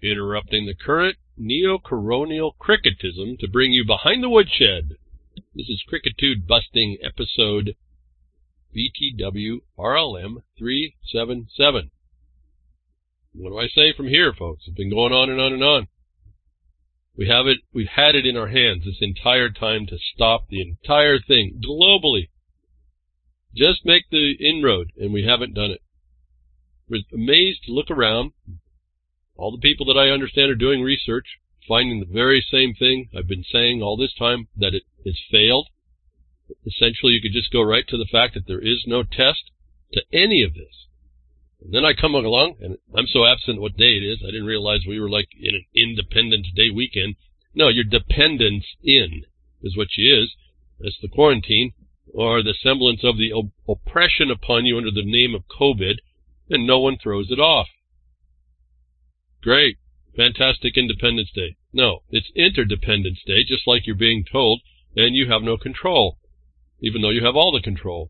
interrupting the current neo-coronial cricketism to bring you Behind the Woodshed. This is Crickitude Busting episode BTW RLM 377. What do I say from here, folks? It's been going on and on and on. We've had it in our hands this entire time to stop the entire thing globally. Just make the inroad, and we haven't done it. We're amazed to look around. All the people that I understand are doing research, finding the very same thing I've been saying all this time, that it has failed. Essentially, you could just go right to the fact that there is no test to any of this. And then I come along, and I'm so absent what day it is, I didn't realize we were like in an Independence Day weekend. No, your dependence in is what she is. That's the quarantine, or the semblance of the oppression upon you under the name of COVID, and no one throws it off. Great. Fantastic Independence Day. No, it's Interdependence Day, just like you're being told, and you have no control, even though you have all the control.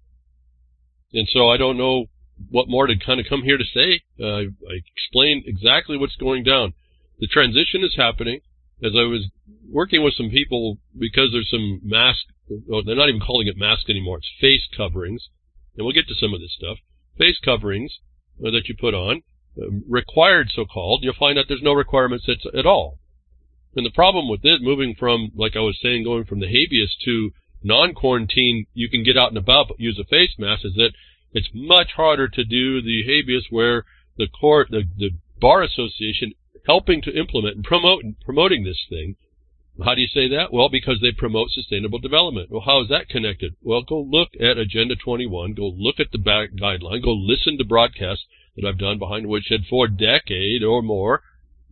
And so I don't know what more to kind of come here to say. I explained exactly what's going down. The transition is happening. As I was working with some people, because there's some mask, well, they're not even calling it mask anymore, it's face coverings, and we'll get to some of this stuff. Face coverings that you put on, required so-called, you'll find out there's no requirements at all. And the problem with it, moving from, like I was saying, going from the habeas to non-quarantine, you can get out and about but use a face mask, is that it's much harder to do the habeas where the court, the Bar Association, helping to implement and promoting this thing. How do you say that? Well, because they promote sustainable development. Well, how is that connected? Well, go look at Agenda 21, go look at the back guideline, go listen to broadcasts that I've done Behind the Woodshed for a decade or more,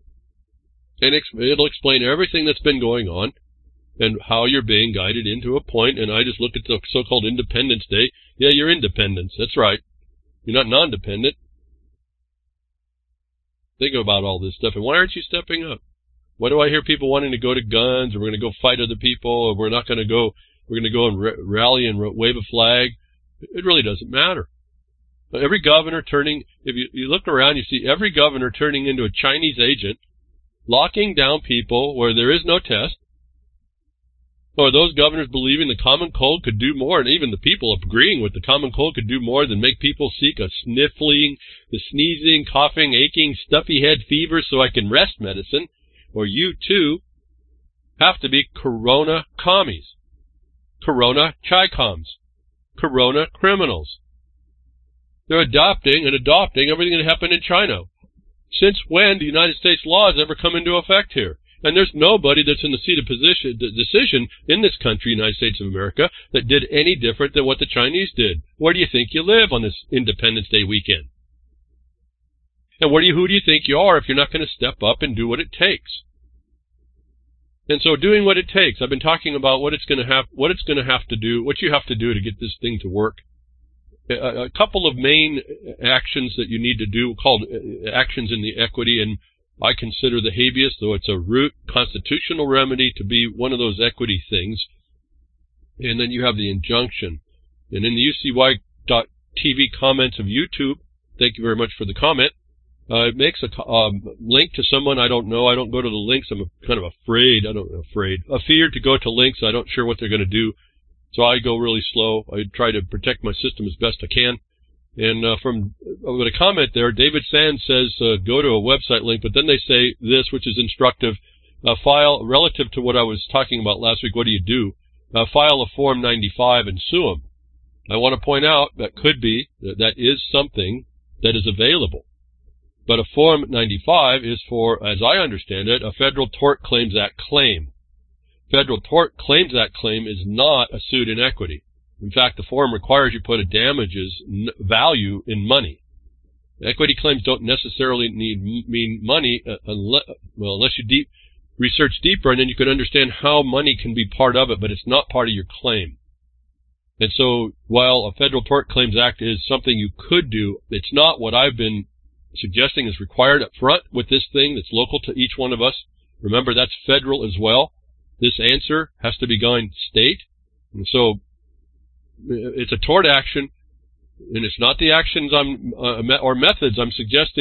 and it'll explain everything that's been going on and how you're being guided into a point. And I just look at the so-called Independence Day. Yeah, you're independence. That's right. You're not non-dependent. Think about all this stuff. And why aren't you stepping up? Why do I hear people wanting to go to guns, or we're going to go fight other people, or we're not going to go, we're going to go and rally and wave a flag? It really doesn't matter. Every governor turning, if you look around, you see every governor turning into a Chinese agent, locking down people where there is no test, or those governors believing the common cold could do more, and even the people agreeing with the common cold could do more than make people seek a sniffling, the sneezing, coughing, aching, stuffy head fever so I can rest medicine, or you too have to be Corona commies, Corona Chi-Coms, Corona criminals. They're adopting everything that happened in China. Since when do United States laws ever come into effect here? And there's nobody that's in the seat of decision in this country, United States of America, that did any different than what the Chinese did. Where do you think you live on this Independence Day weekend? And who do you think you are if you're not going to step up and do what it takes? And so doing what it takes, I've been talking about what you have to do to get this thing to work. A couple of main actions that you need to do, called actions in the equity, and I consider the habeas, though it's a root constitutional remedy, to be one of those equity things. And then you have the injunction. And in the UCY.TV comments of YouTube, thank you very much for the comment, it makes a link to someone I don't know. I don't go to the links. I'm kind of afraid to go to links. I'm not sure what they're going to do. So I go really slow. I try to protect my system as best I can. And with a comment there, David Sands says go to a website link, but then they say this, which is instructive. File, relative to what I was talking about last week, what do you do? File a Form 95 and sue them. I want to point out that is something that is available. But a Form 95 is for, as I understand it, a Federal Tort Claims Act claim. Federal Tort Claims Act claim is not a suit in equity. In fact, the form requires you put a damages value in money. Equity claims don't necessarily mean money unless you research deeper, and then you can understand how money can be part of it, but it's not part of your claim. And so while a Federal Tort Claims Act is something you could do, it's not what I've been suggesting is required up front with this thing that's local to each one of us. Remember, that's federal as well. This answer has to be going state. And so it's a tort action, and it's not the actions or methods I'm suggesting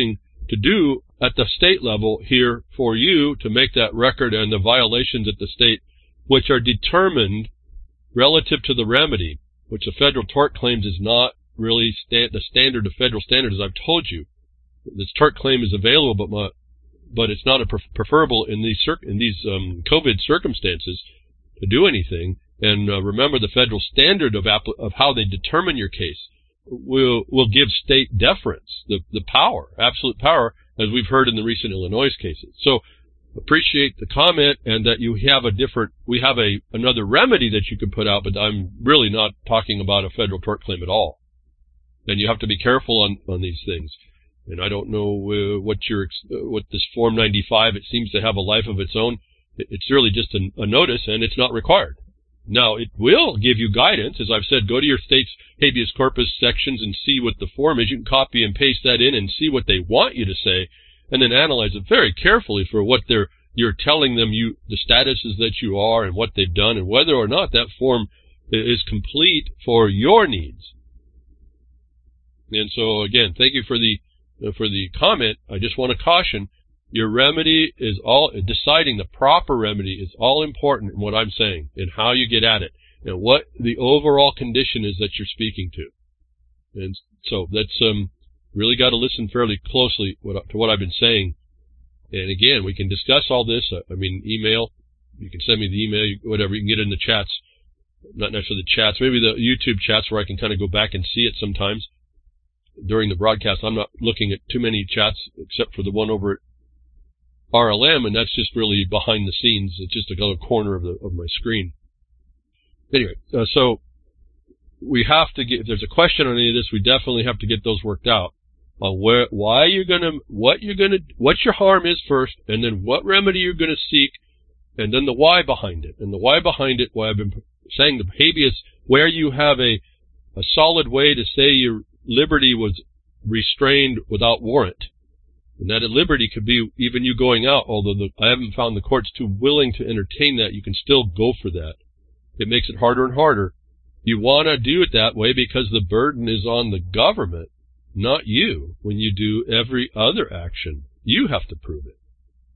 to do at the state level here for you to make that record and the violations at the state, which are determined relative to the remedy, which the federal tort claims is not really the standard of federal standard, as I've told you. This tort claim is available, but it's not preferable in these COVID circumstances to do anything. And remember, the federal standard of how they determine your case will give state deference, the power, absolute power, as we've heard in the recent Illinois cases. So appreciate the comment, and that we have another remedy that you can put out, but I'm really not talking about a federal tort claim at all. And you have to be careful on these things. And I don't know what this Form 95, it seems to have a life of its own. It's really just a notice, and it's not required. Now, it will give you guidance. As I've said, go to your state's habeas corpus sections and see what the form is. You can copy and paste that in and see what they want you to say, and then analyze it very carefully for what you're telling them the statuses that you are and what they've done, and whether or not that form is complete for your needs. And so, again, thank you for the comment. I just want to caution, your remedy is deciding the proper remedy is all important in what I'm saying, and how you get at it, and what the overall condition is that you're speaking to. And so that's really got to listen fairly closely to what I've been saying. And again, we can discuss all this. Email. You can send me the email, whatever. You can get it in the chats, not necessarily the chats, maybe the YouTube chats where I can kind of go back and see it sometimes during the broadcast. I'm not looking at too many chats except for the one over at RLM, and that's just really behind the scenes. It's just a corner of my screen. Anyway, so we have to get, if there's a question on any of this, we definitely have to get those worked out on what your harm is first, and then what remedy you're going to seek, and then the why behind it. And the why behind it, why I've been saying the habeas, where you have a solid way to say your liberty was restrained without warrant. And that at liberty could be even you going out, although I haven't found the courts too willing to entertain that. You can still go for that. It makes it harder and harder. You want to do it that way because the burden is on the government, not you. When you do every other action, you have to prove it.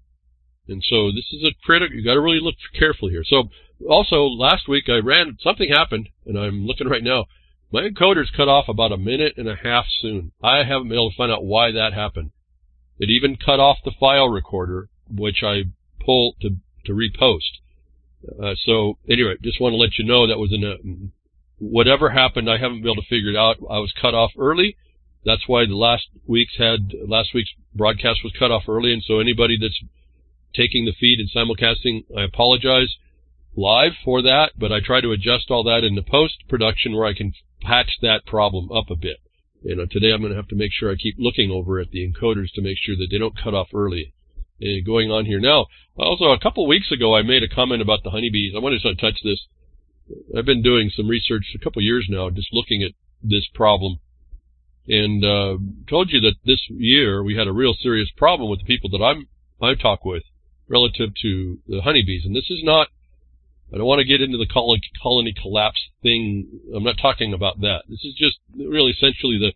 And so this is a critical, you got to really look carefully here. So also last week something happened, and I'm looking right now. My encoder's cut off about a minute and a half soon. I haven't been able to find out why that happened. It even cut off the file recorder, which I pull to repost. So anyway, just want to let you know that was whatever happened, I haven't been able to figure it out. I was cut off early. That's why last week's broadcast was cut off early. And so anybody that's taking the feed and simulcasting, I apologize live for that, but I try to adjust all that in the post-production where I can patch that problem up a bit. Today I'm going to have to make sure I keep looking over at the encoders to make sure that they don't cut off early. Going on here now. Also, a couple weeks ago, I made a comment about the honeybees. I wanted to touch this. I've been doing some research a couple years now, just looking at this problem. And told you that this year we had a real serious problem with the people that I talk with relative to the honeybees. And this is not, I don't want to get into the colony collapse thing. I'm not talking about that. This is just really essentially the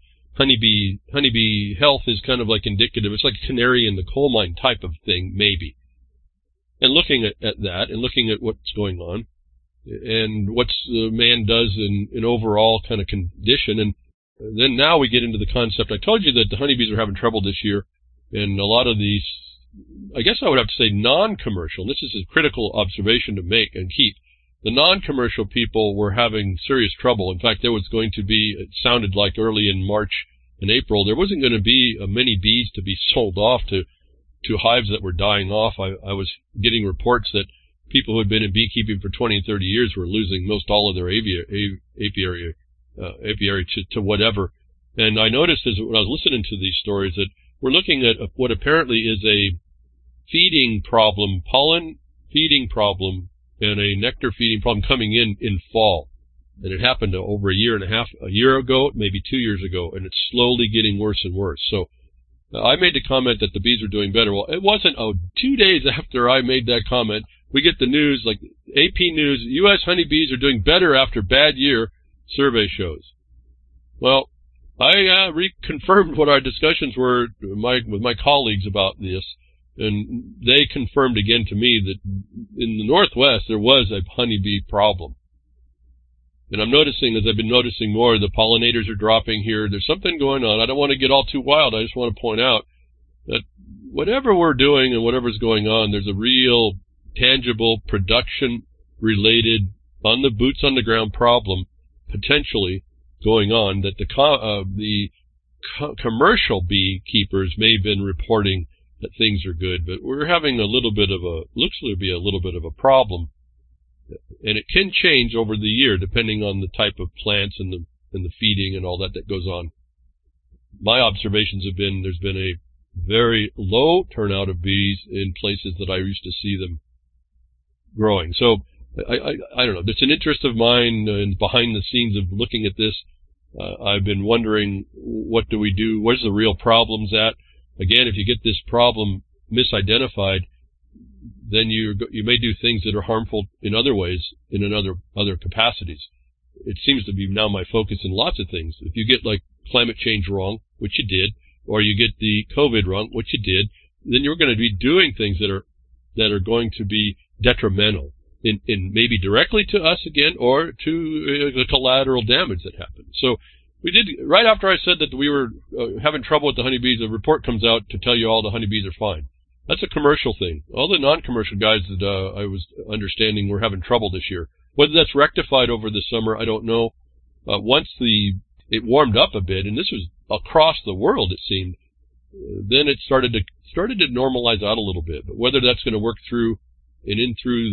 honeybee health is kind of like indicative. It's like a canary in the coal mine type of thing, maybe. And looking at that and looking at what's going on and what man does in overall kind of condition. And then now we get into the concept. I told you that the honeybees are having trouble this year, and a lot of these, I guess I would have to say non-commercial, and this is a critical observation to make and keep. The non-commercial people were having serious trouble. In fact, there was going to be, it sounded like early in March and April, there wasn't going to be many bees to be sold off to hives that were dying off. I was getting reports that people who had been in beekeeping for 20 and 30 years were losing most all of their apiary to whatever. And I noticed when I was listening to these stories that we're looking at what apparently is a feeding problem, pollen feeding problem, and a nectar feeding problem coming in fall. And it happened over a year ago, maybe 2 years ago, and it's slowly getting worse and worse. So I made the comment that the bees are doing better. Well, it wasn't 2 days after I made that comment, we get the news, like AP News, U.S. honeybees are doing better after bad year, survey shows. Well, I reconfirmed what our discussions were with my colleagues about this, and they confirmed again to me that in the Northwest there was a honeybee problem. And I'm noticing, as I've been noticing more, the pollinators are dropping here. There's something going on. I don't want to get all too wild. I just want to point out that whatever we're doing and whatever's going on, there's a real tangible production-related, on the boots on the ground problem potentially going on that the commercial beekeepers may have been reporting that things are good, but we're having looks to be a little bit of a problem. And it can change over the year depending on the type of plants and the feeding and all that goes on. My observations have been there's been a very low turnout of bees in places that I used to see them growing. So I don't know. It's an interest of mine and behind the scenes of looking at this. I've been wondering, what do we do? Where's the real problems at? Again, if you get this problem misidentified, then you may do things that are harmful in other ways, in other capacities. It seems to be now my focus in lots of things. If you get like climate change wrong, which you did, or you get the COVID wrong, which you did, then you're going to be doing things that are going to be detrimental in maybe directly to us again, or to the collateral damage that happened. So we did, right after I said that we were having trouble with the honeybees, a report comes out to tell you all the honeybees are fine. That's a commercial thing. All the non-commercial guys that I was understanding were having trouble this year. Whether that's rectified over the summer, I don't know. Once it warmed up a bit, and this was across the world, it seemed, then it started to normalize out a little bit. But whether that's going to work through and in through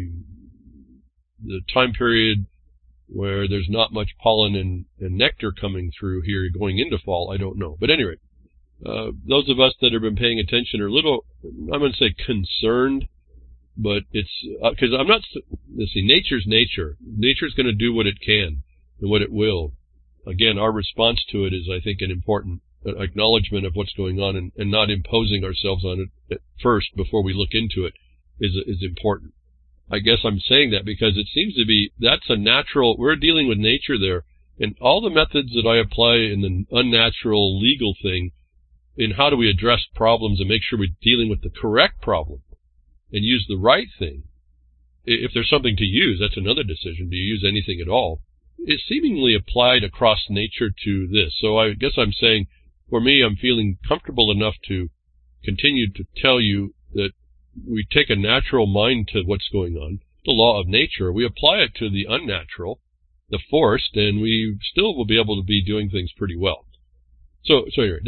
the time period where there's not much pollen and nectar coming through here going into fall, I don't know. But anyway, those of us that have been paying attention are a little, I'm going to say concerned, but it's, because I'm not, let's see, nature's nature. Nature's going to do what it can and what it will. Again, our response to it is, I think, an important acknowledgement of what's going on, and not imposing ourselves on it at first before we look into it is important. I guess I'm saying that because it seems to be, that's a natural, we're dealing with nature there, and all the methods that I apply in the unnatural legal thing, in how do we address problems and make sure we're dealing with the correct problem and use the right thing. If there's something to use, that's another decision. Do you use anything at all? It's seemingly applied across nature to this. So I guess I'm saying, for me, I'm feeling comfortable enough to continue to tell you that we take a natural mind to what's going on, the law of nature. We apply it to the unnatural, the forced, and we still will be able to be doing things pretty well. So anyway,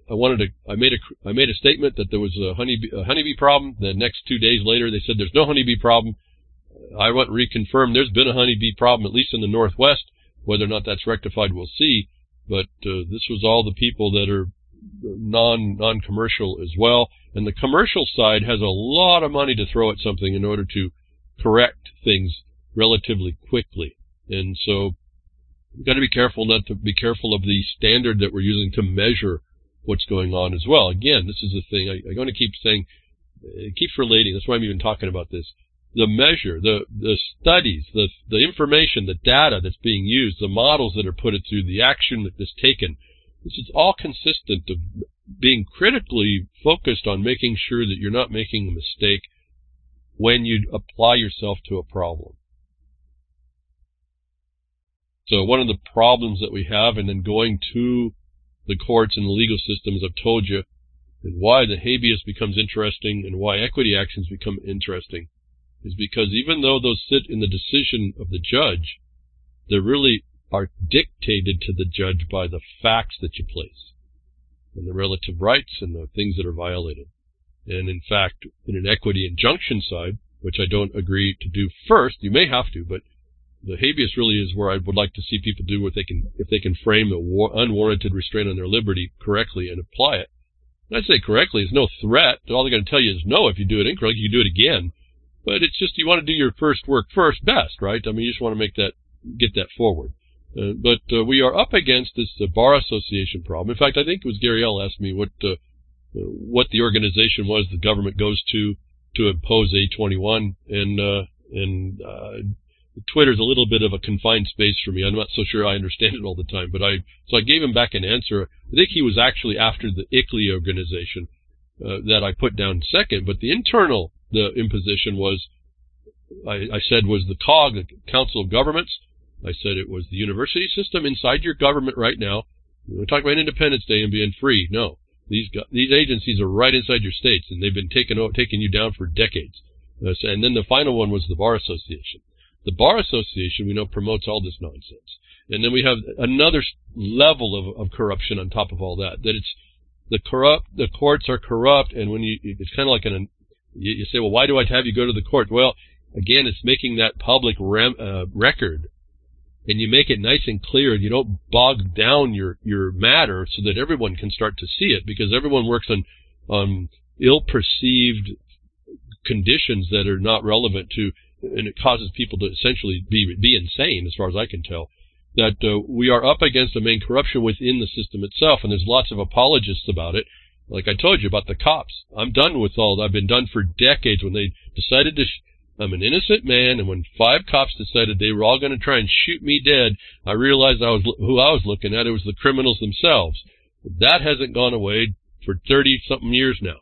I made a statement that there was a honeybee problem. The next 2 days later, they said there's no honeybee problem. I went and reconfirmed there's been a honeybee problem, at least in the Northwest. Whether or not that's rectified, we'll see. But this was all the people that are non-commercial as well. And the commercial side has a lot of money to throw at something in order to correct things relatively quickly. And so we've got to be careful not to be careful of the standard that we're using to measure what's going on as well. Again, this is the thing I'm going to keep saying, it keeps relating. That's why I'm even talking about this. The measure, the studies, the information, the data that's being used, the models that are put it through, the action that is taken, this is all consistent of being critically focused on making sure that you're not making a mistake when you apply yourself to a problem. So one of the problems that we have, and then going to the courts and the legal system, as I've told you, and why the habeas becomes interesting and why equity actions become interesting, is because even though those sit in the decision of the judge, they really are dictated to the judge by the facts that you place and the relative rights and the things that are violated. And in fact, in an equity injunction side, which I don't agree to do first, you may have to, but the habeas really is where I would like to see people do what they can, if they can frame an unwarranted restraint on their liberty correctly and apply it. When I say correctly, it's no threat. All they're going to tell you is no. If you do it incorrectly, you can do it again. But it's just, you want to do your first work first best, right? I mean, you just want to get that forward. But we are up against this Bar Association problem. In fact, I think it was Gary L. asked me what the organization was the government goes to impose A21, and Twitter's a little bit of a confined space for me. I'm not so sure I understand it all the time, but I gave him back an answer. I think he was actually after the ICLEI organization that I put down second, but the imposition was, I said, was the COG, the Council of Governments. I said it was the university system inside your government right now. We're talking about Independence Day and being free. No, these agencies are right inside your states, and they've been taking you down for decades. And then the final one was the Bar Association. The Bar Association, we know, promotes all this nonsense. And then we have another level of corruption on top of all that. That it's the courts are corrupt, and when it's kind of like you say, well, why do I have you go to the court? Well, again, it's making that public record, and you make it nice and clear, and you don't bog down your matter so that everyone can start to see it, because everyone works on ill-perceived conditions that are not relevant to, and it causes people to essentially be insane, as far as I can tell, that we are up against a main corruption within the system itself, and there's lots of apologists about it. Like I told you about the cops. I'm done with all that. I've been done for decades. When they decided I'm an innocent man, and when 5 cops decided they were all going to try and shoot me dead, I realized who I was looking at. It was the criminals themselves. That hasn't gone away for 30-something years now.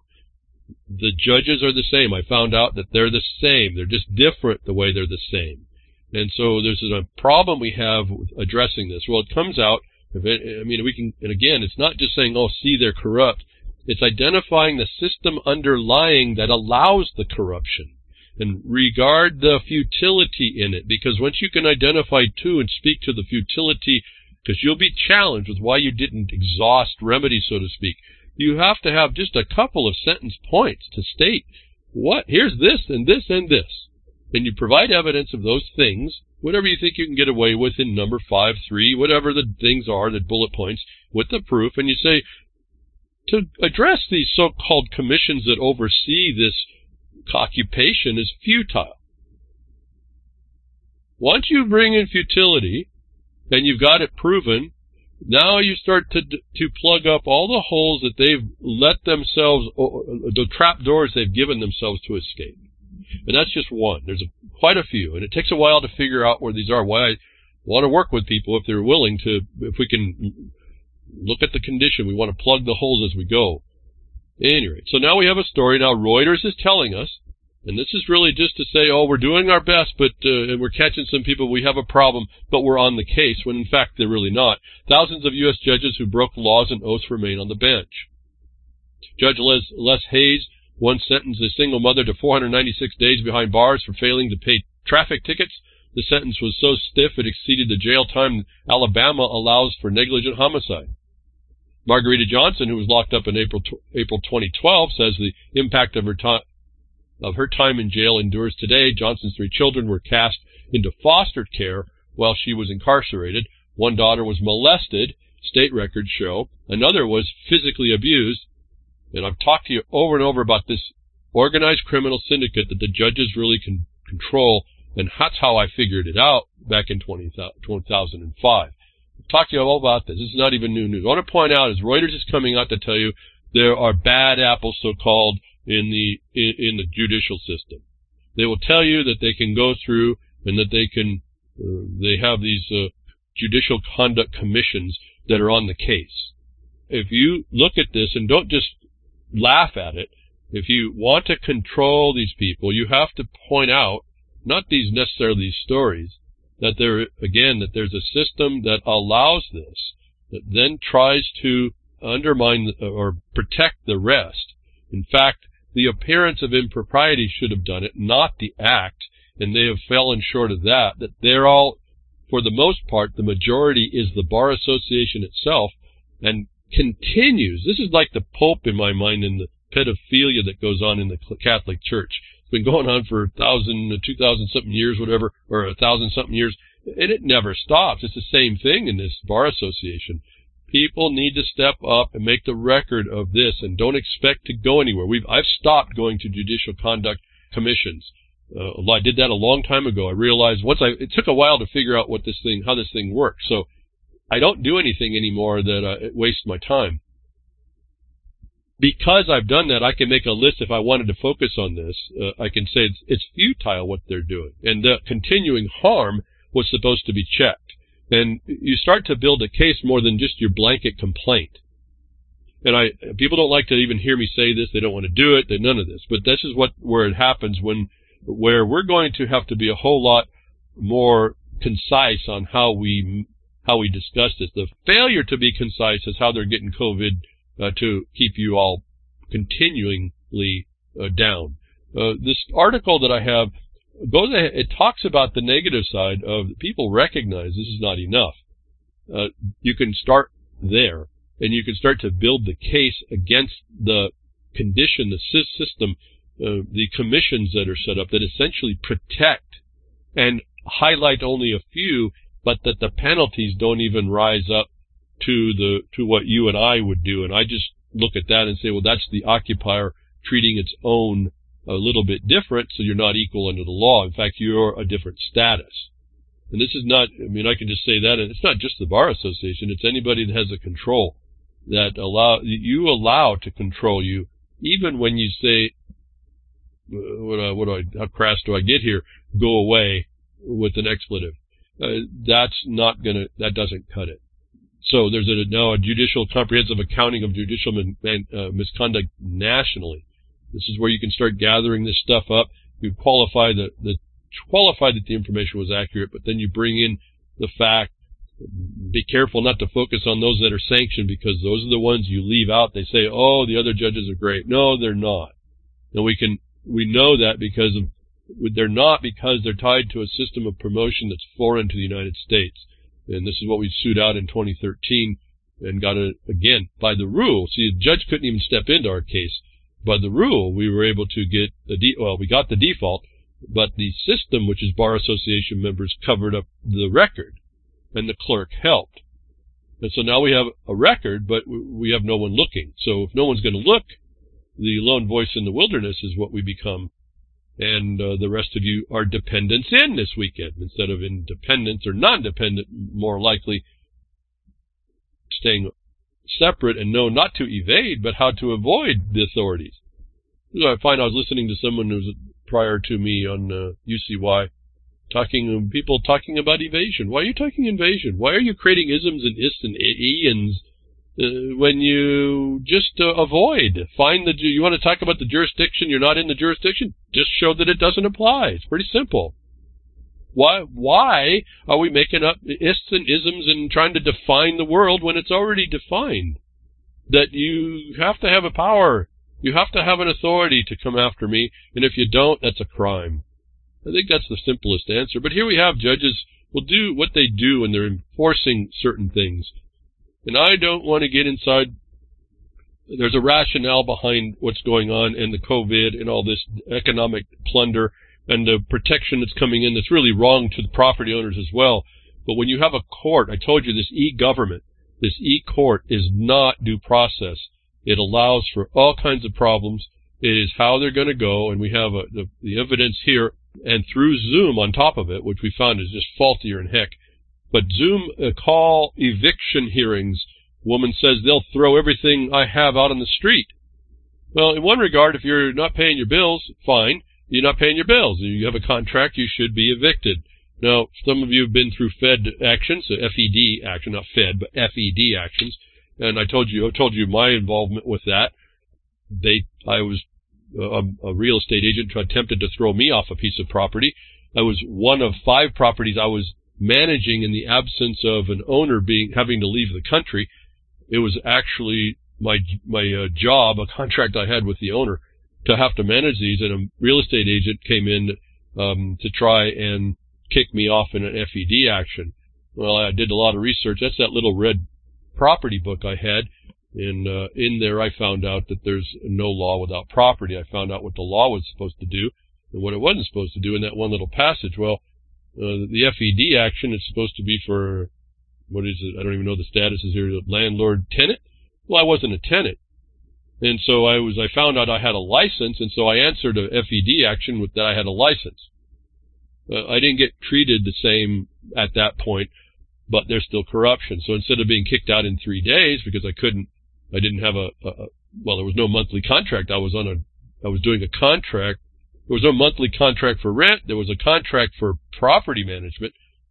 The judges are the same. I found out that they're the same. They're just different the way they're the same. And so there's a problem we have with addressing this. Well, it comes out, and again, it's not just saying, oh, see, they're corrupt. It's identifying the system underlying that allows the corruption and regard the futility in it, because once you can identify two and speak to the futility, because you'll be challenged with why you didn't exhaust remedies, so to speak. You have to have just a couple of sentence points to state here's this and this and this. And you provide evidence of those things, whatever you think you can get away with in number 5, 3, whatever the things are, the bullet points, with the proof, and you say, to address these so-called commissions that oversee this occupation is futile. Once you bring in futility, and you've got it proven, now you start to plug up all the holes that they've let themselves, the trap doors they've given themselves to escape. And that's just one. There's quite a few, and it takes a while to figure out where these are. Why I want to work with people if they're willing to, if we can look at the condition. We want to plug the holes as we go. Anyway, so now we have a story. Now Reuters is telling us, and this is really just to say, oh, we're doing our best, but and we're catching some people, we have a problem, but we're on the case, when in fact they're really not. Thousands of U.S. judges who broke laws and oaths remain on the bench. Judge Les Hayes once sentenced a single mother to 496 days behind bars for failing to pay traffic tickets. The sentence was so stiff it exceeded the jail time Alabama allows for negligent homicide. Margarita Johnson, who was locked up in April 2012, says the impact of her time in jail endures today. Johnson's 3 children were cast into foster care while she was incarcerated. One daughter was molested, state records show. Another was physically abused. And I've talked to you over and over about this organized criminal syndicate that the judges really can control, and that's how I figured it out back in 2005. I've talked to you all about this. This is not even new news. What I want to point out is Reuters is coming out to tell you there are bad apples, so-called, in the judicial system. They will tell you that they can go through and that they have these judicial conduct commissions that are on the case. If you look at this and don't just laugh at it, if you want to control these people, you have to point out, not necessarily these stories, that there's a system that allows this, that then tries to undermine or protect the rest. In fact, the appearance of impropriety should have done it, not the act, and they have fallen short of that. That they're all, for the most part, the majority is the Bar Association itself, and continues. This is like the Pope in my mind, and the pedophilia that goes on in the Catholic Church. It's been going on for 2,000 something years, whatever, or 1,000 something years, and it never stops. It's the same thing in this Bar Association. People need to step up and make the record of this, and don't expect to go anywhere. I've stopped going to judicial conduct commissions. I did that a long time ago. I realized it took a while to figure out how this thing works. So I don't do anything anymore that wastes my time. because I've done that, I can make a list if I wanted to focus on this. I can say it's futile what they're doing. And the continuing harm was supposed to be checked. And you start to build a case more than just your blanket complaint. And people don't like to even hear me say this. They don't want to do it. None of this. But this is where it happens where we're going to have to be a whole lot more concise on how we discuss this. The failure to be concise is how they're getting COVID to keep you all continually down. This article that I have goes ahead, it talks about the negative side of people recognize this is not enough. You can start there, and you can start to build the case against the condition, the system, the commissions that are set up that essentially protect and highlight only a few, but that the penalties don't even rise up to what you and I would do. And I just look at that and say, well, that's the occupier treating its own a little bit different, so you're not equal under the law. In fact, you're a different status. And this is not, I can just say that, and it's not just the Bar Association, it's anybody that has a control that allow to control you, even when you say, how crass do I get here? Go away with an expletive. That doesn't cut it. So there's now a judicial comprehensive accounting of judicial misconduct nationally. This is where you can start gathering this stuff up. You qualify that the information was accurate, but then you bring in the fact. Be careful not to focus on those that are sanctioned, because those are the ones you leave out. They say, oh, the other judges are great. No, they're not. And we know that because they're not, because they're tied to a system of promotion that's foreign to the United States. And this is what we sued out in 2013 and got it again by the rule. See, the judge couldn't even step into our case. By the rule, we were able to get we got the default, but the system, which is Bar Association members, covered up the record, and the clerk helped. And so now we have a record, but we have no one looking. So if no one's going to look, the lone voice in the wilderness is what we become. And the rest of you are dependents in this weekend, instead of independents or non-dependent, more likely staying separate and know not to evade, but how to avoid the authorities. So I find I was listening to someone who was prior to me on UCY, people talking about evasion. Why are you talking invasion? Why are you creating isms and ists and ians when you just avoid? You want to talk about the jurisdiction, you're not in the jurisdiction? Just show that it doesn't apply. It's pretty simple. Why are we making up ists and isms and trying to define the world when it's already defined? That you have to have a power. You have to have an authority to come after me, and if you don't, that's a crime. I think that's the simplest answer. But here we have judges will do what they do when they're enforcing certain things. And I don't want to get inside. There's a rationale behind what's going on and the COVID and all this economic plunder and the protection that's coming in that's really wrong to the property owners as well. But when you have a court, I told you this e-government, this e-court is not due process. It allows for all kinds of problems. It is how they're going to go, and we have the evidence here, and through Zoom on top of it, which we found is just faultier than heck. But Zoom call eviction hearings, woman says they'll throw everything I have out on the street. Well, in one regard, if you're not paying your bills, fine. You're not paying your bills. You have a contract, you should be evicted. Now, some of you have been through Fed actions, so FED action, not Fed, but FED actions. And I told you my involvement with that. I was a real estate agent who attempted to throw me off a piece of property. I was one of 5 properties I was managing in the absence of an owner having to leave the country. It was actually my job, a contract I had with the owner, to have to manage these, and a real estate agent came in to try and kick me off in an FED action. Well, I did a lot of research. That's that little red property book I had, and in there I found out that there's no law without property. I found out what the law was supposed to do and what it wasn't supposed to do in that one little passage. Well, the FED action is supposed to be for, what is it? I don't even know the status is here. Landlord, tenant? Well, I wasn't a tenant. And so I found out I had a license, and so I answered a FED action with that I had a license. I didn't get treated the same at that point, but there's still corruption. So instead of being kicked out in 3 days because I didn't have well, there was no monthly contract. I was doing a contract. There was no monthly contract for rent. There was a contract for property management.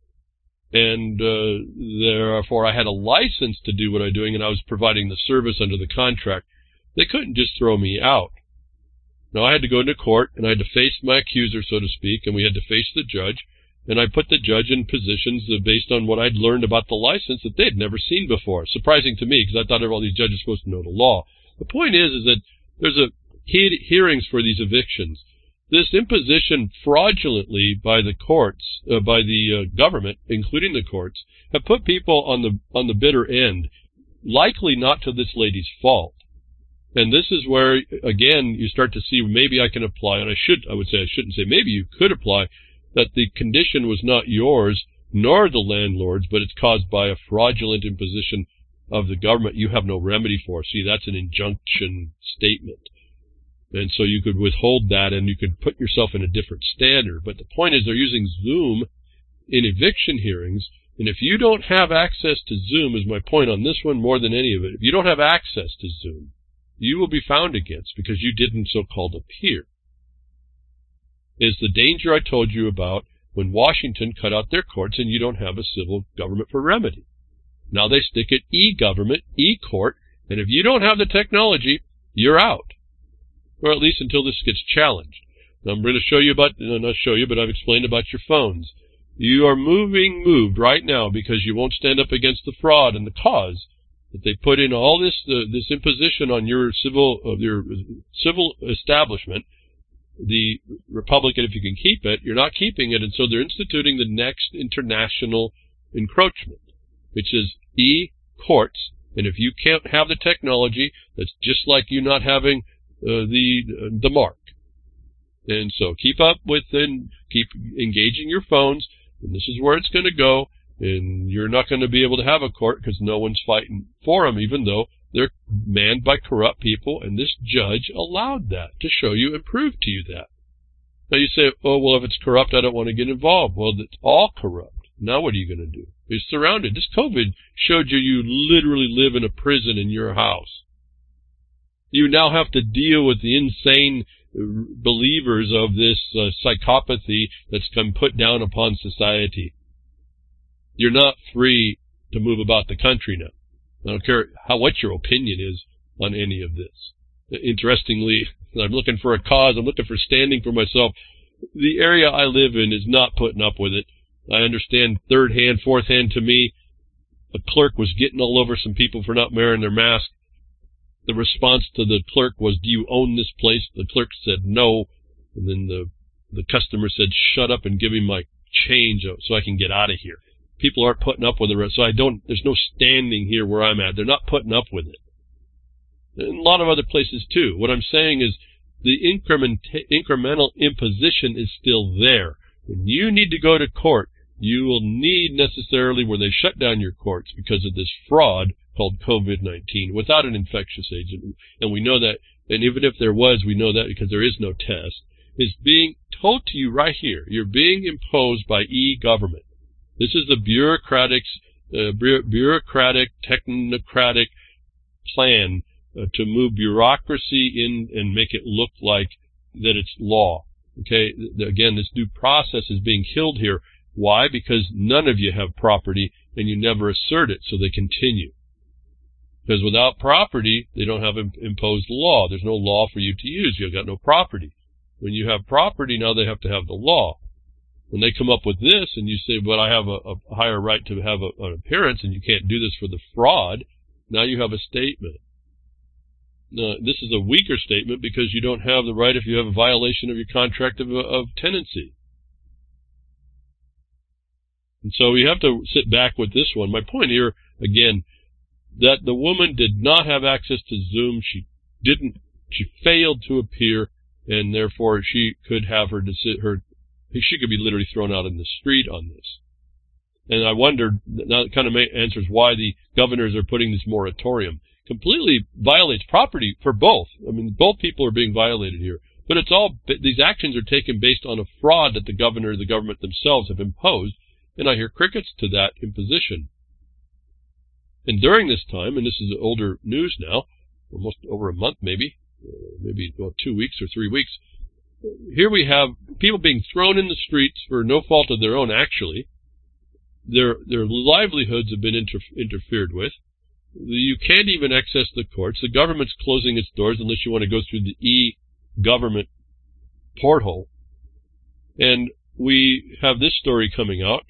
And therefore, I had a license to do what I'm doing, and I was providing the service under the contract. They couldn't just throw me out. No, I had to go into court, and I had to face my accuser, so to speak, and we had to face the judge. And I put the judge in positions based on what I'd learned about the license that they'd never seen before. Surprising to me, because I thought all these judges were supposed to know the law. The point is that there's hearings for these evictions. This imposition fraudulently by the courts, by the government, including the courts, have put people on the bitter end, likely not to this lady's fault. And this is where, again, you start to see maybe I can apply, and I shouldn't say maybe you could apply, that the condition was not yours nor the landlord's, but it's caused by a fraudulent imposition of the government you have no remedy for. See, that's an injunction statement. And so you could withhold that and you could put yourself in a different standard. But the point is they're using Zoom in eviction hearings. And if you don't have access to Zoom, is my point on this one more than any of it, if you don't have access to Zoom, you will be found against because you didn't so-called appear. Is the danger I told you about when Washington cut out their courts and you don't have a civil government for remedy. Now they stick it e-government, e-court, and if you don't have the technology, you're out. Or at least until this gets challenged. Now I'm going to show you but I've explained about your phones. You are moved right now because you won't stand up against the fraud and the cause that they put in all this imposition on your civil establishment. The Republican, if you can keep it, you're not keeping it, and so they're instituting the next international encroachment, which is e-courts. And if you can't have the technology, that's just like you not having the mark. And so keep engaging your phones, and this is where it's going to go. And you're not going to be able to have a court because no one's fighting for them, even though they're manned by corrupt people, and this judge allowed that to show you and prove to you that. Now you say, oh, well, if it's corrupt, I don't want to get involved. Well, it's all corrupt. Now what are you going to do? You're surrounded. This COVID showed you literally live in a prison in your house. You now have to deal with the insane believers of this psychopathy that's been put down upon society. You're not free to move about the country now. I don't care what your opinion is on any of this. Interestingly, I'm looking for a cause. I'm looking for standing for myself. The area I live in is not putting up with it. I understand third hand, fourth hand to me. A clerk was getting all over some people for not wearing their mask. The response to the clerk was, do you own this place? The clerk said no. And then the customer said, shut up and give me my change so I can get out of here. People aren't putting up with it, so there's no standing here where I'm at. They're not putting up with it. And a lot of other places too. What I'm saying is the incremental imposition is still there. When you need to go to court, you will need necessarily where they shut down your courts because of this fraud called COVID-19 without an infectious agent. And we know that, and even if there was, we know that because there is no test, is being told to you right here. You're being imposed by e-government. This is the bureaucratic, technocratic plan to move bureaucracy in and make it look like that it's law. Okay, again, this due process is being killed here. Why? Because none of you have property and you never assert it, so they continue. Because without property, they don't have imposed law. There's no law for you to use. You've got no property. When you have property, now they have to have the law. When they come up with this and you say, but I have a higher right to have an appearance and you can't do this for the fraud, now you have a statement. Now, this is a weaker statement because you don't have the right if you have a violation of your contract of tenancy. And so you have to sit back with this one. My point here, again, that the woman did not have access to Zoom. She failed to appear, and therefore she could have she could be literally thrown out in the street on this. And I wondered, now it kind of answers why the governors are putting this moratorium. Completely violates property for both. I mean, both people are being violated here. But these actions are taken based on a fraud that the governor, the government themselves have imposed. And I hear crickets to that imposition. And during this time, and this is older news now, almost over a month, maybe 2 weeks or 3 weeks. Here we have people being thrown in the streets for no fault of their own, actually. Their livelihoods have been interfered with. You can't even access the courts. The government's closing its doors unless you want to go through the e-government porthole. And we have this story coming out.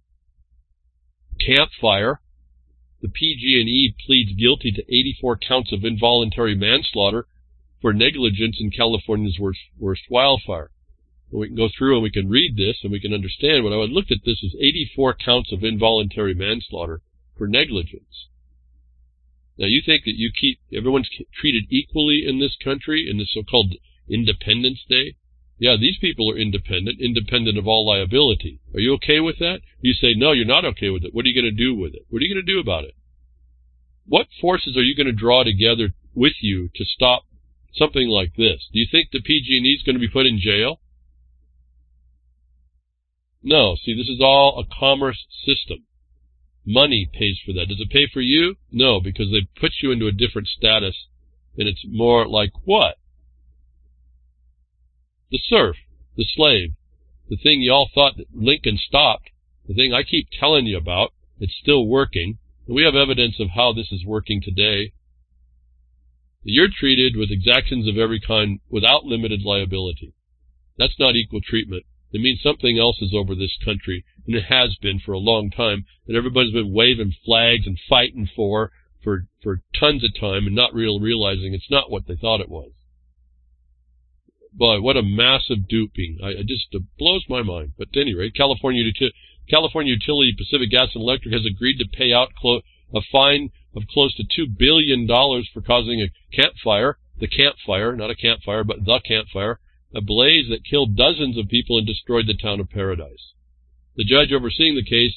Campfire. The PG&E pleads guilty to 84 counts of involuntary manslaughter for negligence in California's worst wildfire. And we can go through and we can read this and we can understand. When I looked at this, is 84 counts of involuntary manslaughter for negligence. Now, you think that everyone's treated equally in this country in this so-called Independence Day? Yeah, these people are independent of all liability. Are you okay with that? You say, no, you're not okay with it. What are you going to do with it? What are you going to do about it? What forces are you going to draw together with you to stop something like this? Do you think the PG&E is going to be put in jail? No. See, this is all a commerce system. Money pays for that. Does it pay for you? No, because they put you into a different status, and it's more like what? The serf, the slave, the thing y'all thought that Lincoln stopped, the thing I keep telling you about, it's still working. And we have evidence of how this is working today. You're treated with exactions of every kind without limited liability. That's not equal treatment. It means something else is over this country, and it has been for a long time, that everybody's been waving flags and fighting for tons of time and not realizing it's not what they thought it was. Boy, what a massive duping. It just blows my mind. But at any rate, California Utility Pacific Gas and Electric has agreed to pay out a fine of close to $2 billion for causing a campfire, the campfire, not a campfire, but the campfire, a blaze that killed dozens of people and destroyed the town of Paradise. The judge overseeing the case,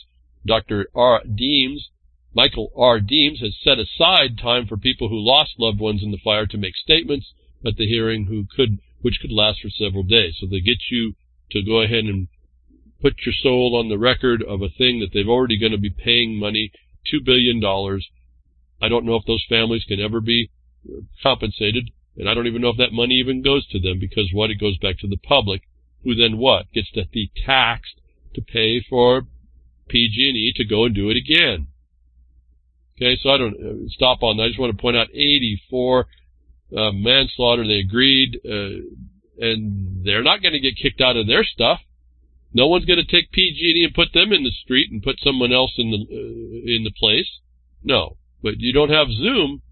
Michael R. Deems, has set aside time for people who lost loved ones in the fire to make statements at the hearing which could last for several days. So they get you to go ahead and put your soul on the record of a thing that they've already going to be paying money, $2 billion. I don't know if those families can ever be compensated, and I don't even know if that money even goes to them, because it goes back to the public, who then gets to be taxed to pay for PG&E to go and do it again. Okay, so I don't stop on that. I just want to point out 84 manslaughter. They agreed, and they're not going to get kicked out of their stuff. No one's going to take PG&E and put them in the street and put someone else in the place. No, but you don't have Zoom.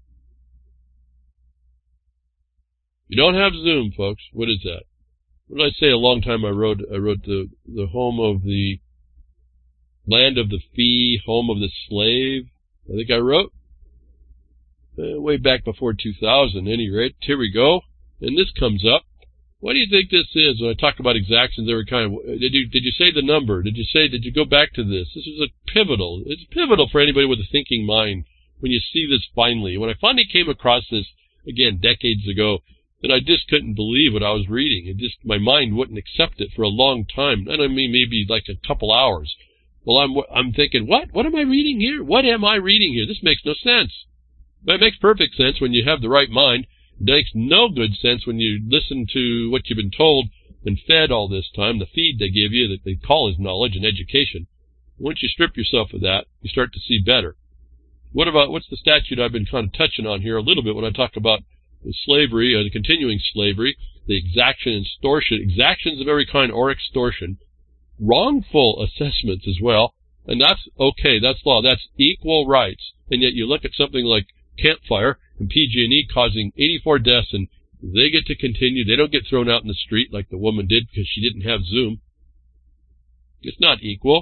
You don't have Zoom, folks. What is that? What did I say a long time? I wrote the home of the land of the fee, home of the slave. I think I wrote way back before 2000. At any rate, here we go. And this comes up. What do you think this is? When I talk about exactions, every kind. Did you say the number? Did you go back to this? This is pivotal. It's pivotal for anybody with a thinking mind when you see this finally. When I finally came across this, again, decades ago, and I just couldn't believe what I was reading. My mind wouldn't accept it for a long time. And I mean, maybe like a couple hours. Well, I'm thinking, what am I reading here? What am I reading here? This makes no sense. But it makes perfect sense when you have the right mind. It makes no good sense when you listen to what you've been told and fed all this time, the feed they give you that they call as knowledge and education. Once you strip yourself of that, you start to see better. What's the statute I've been kind of touching on here a little bit when I talk about slavery, the continuing slavery, the exactions of every kind or extortion, wrongful assessments as well, and that's okay, that's law, that's equal rights. And yet you look at something like Campfire and PG&E causing 84 deaths, and they get to continue. They don't get thrown out in the street like the woman did because she didn't have Zoom. It's not equal.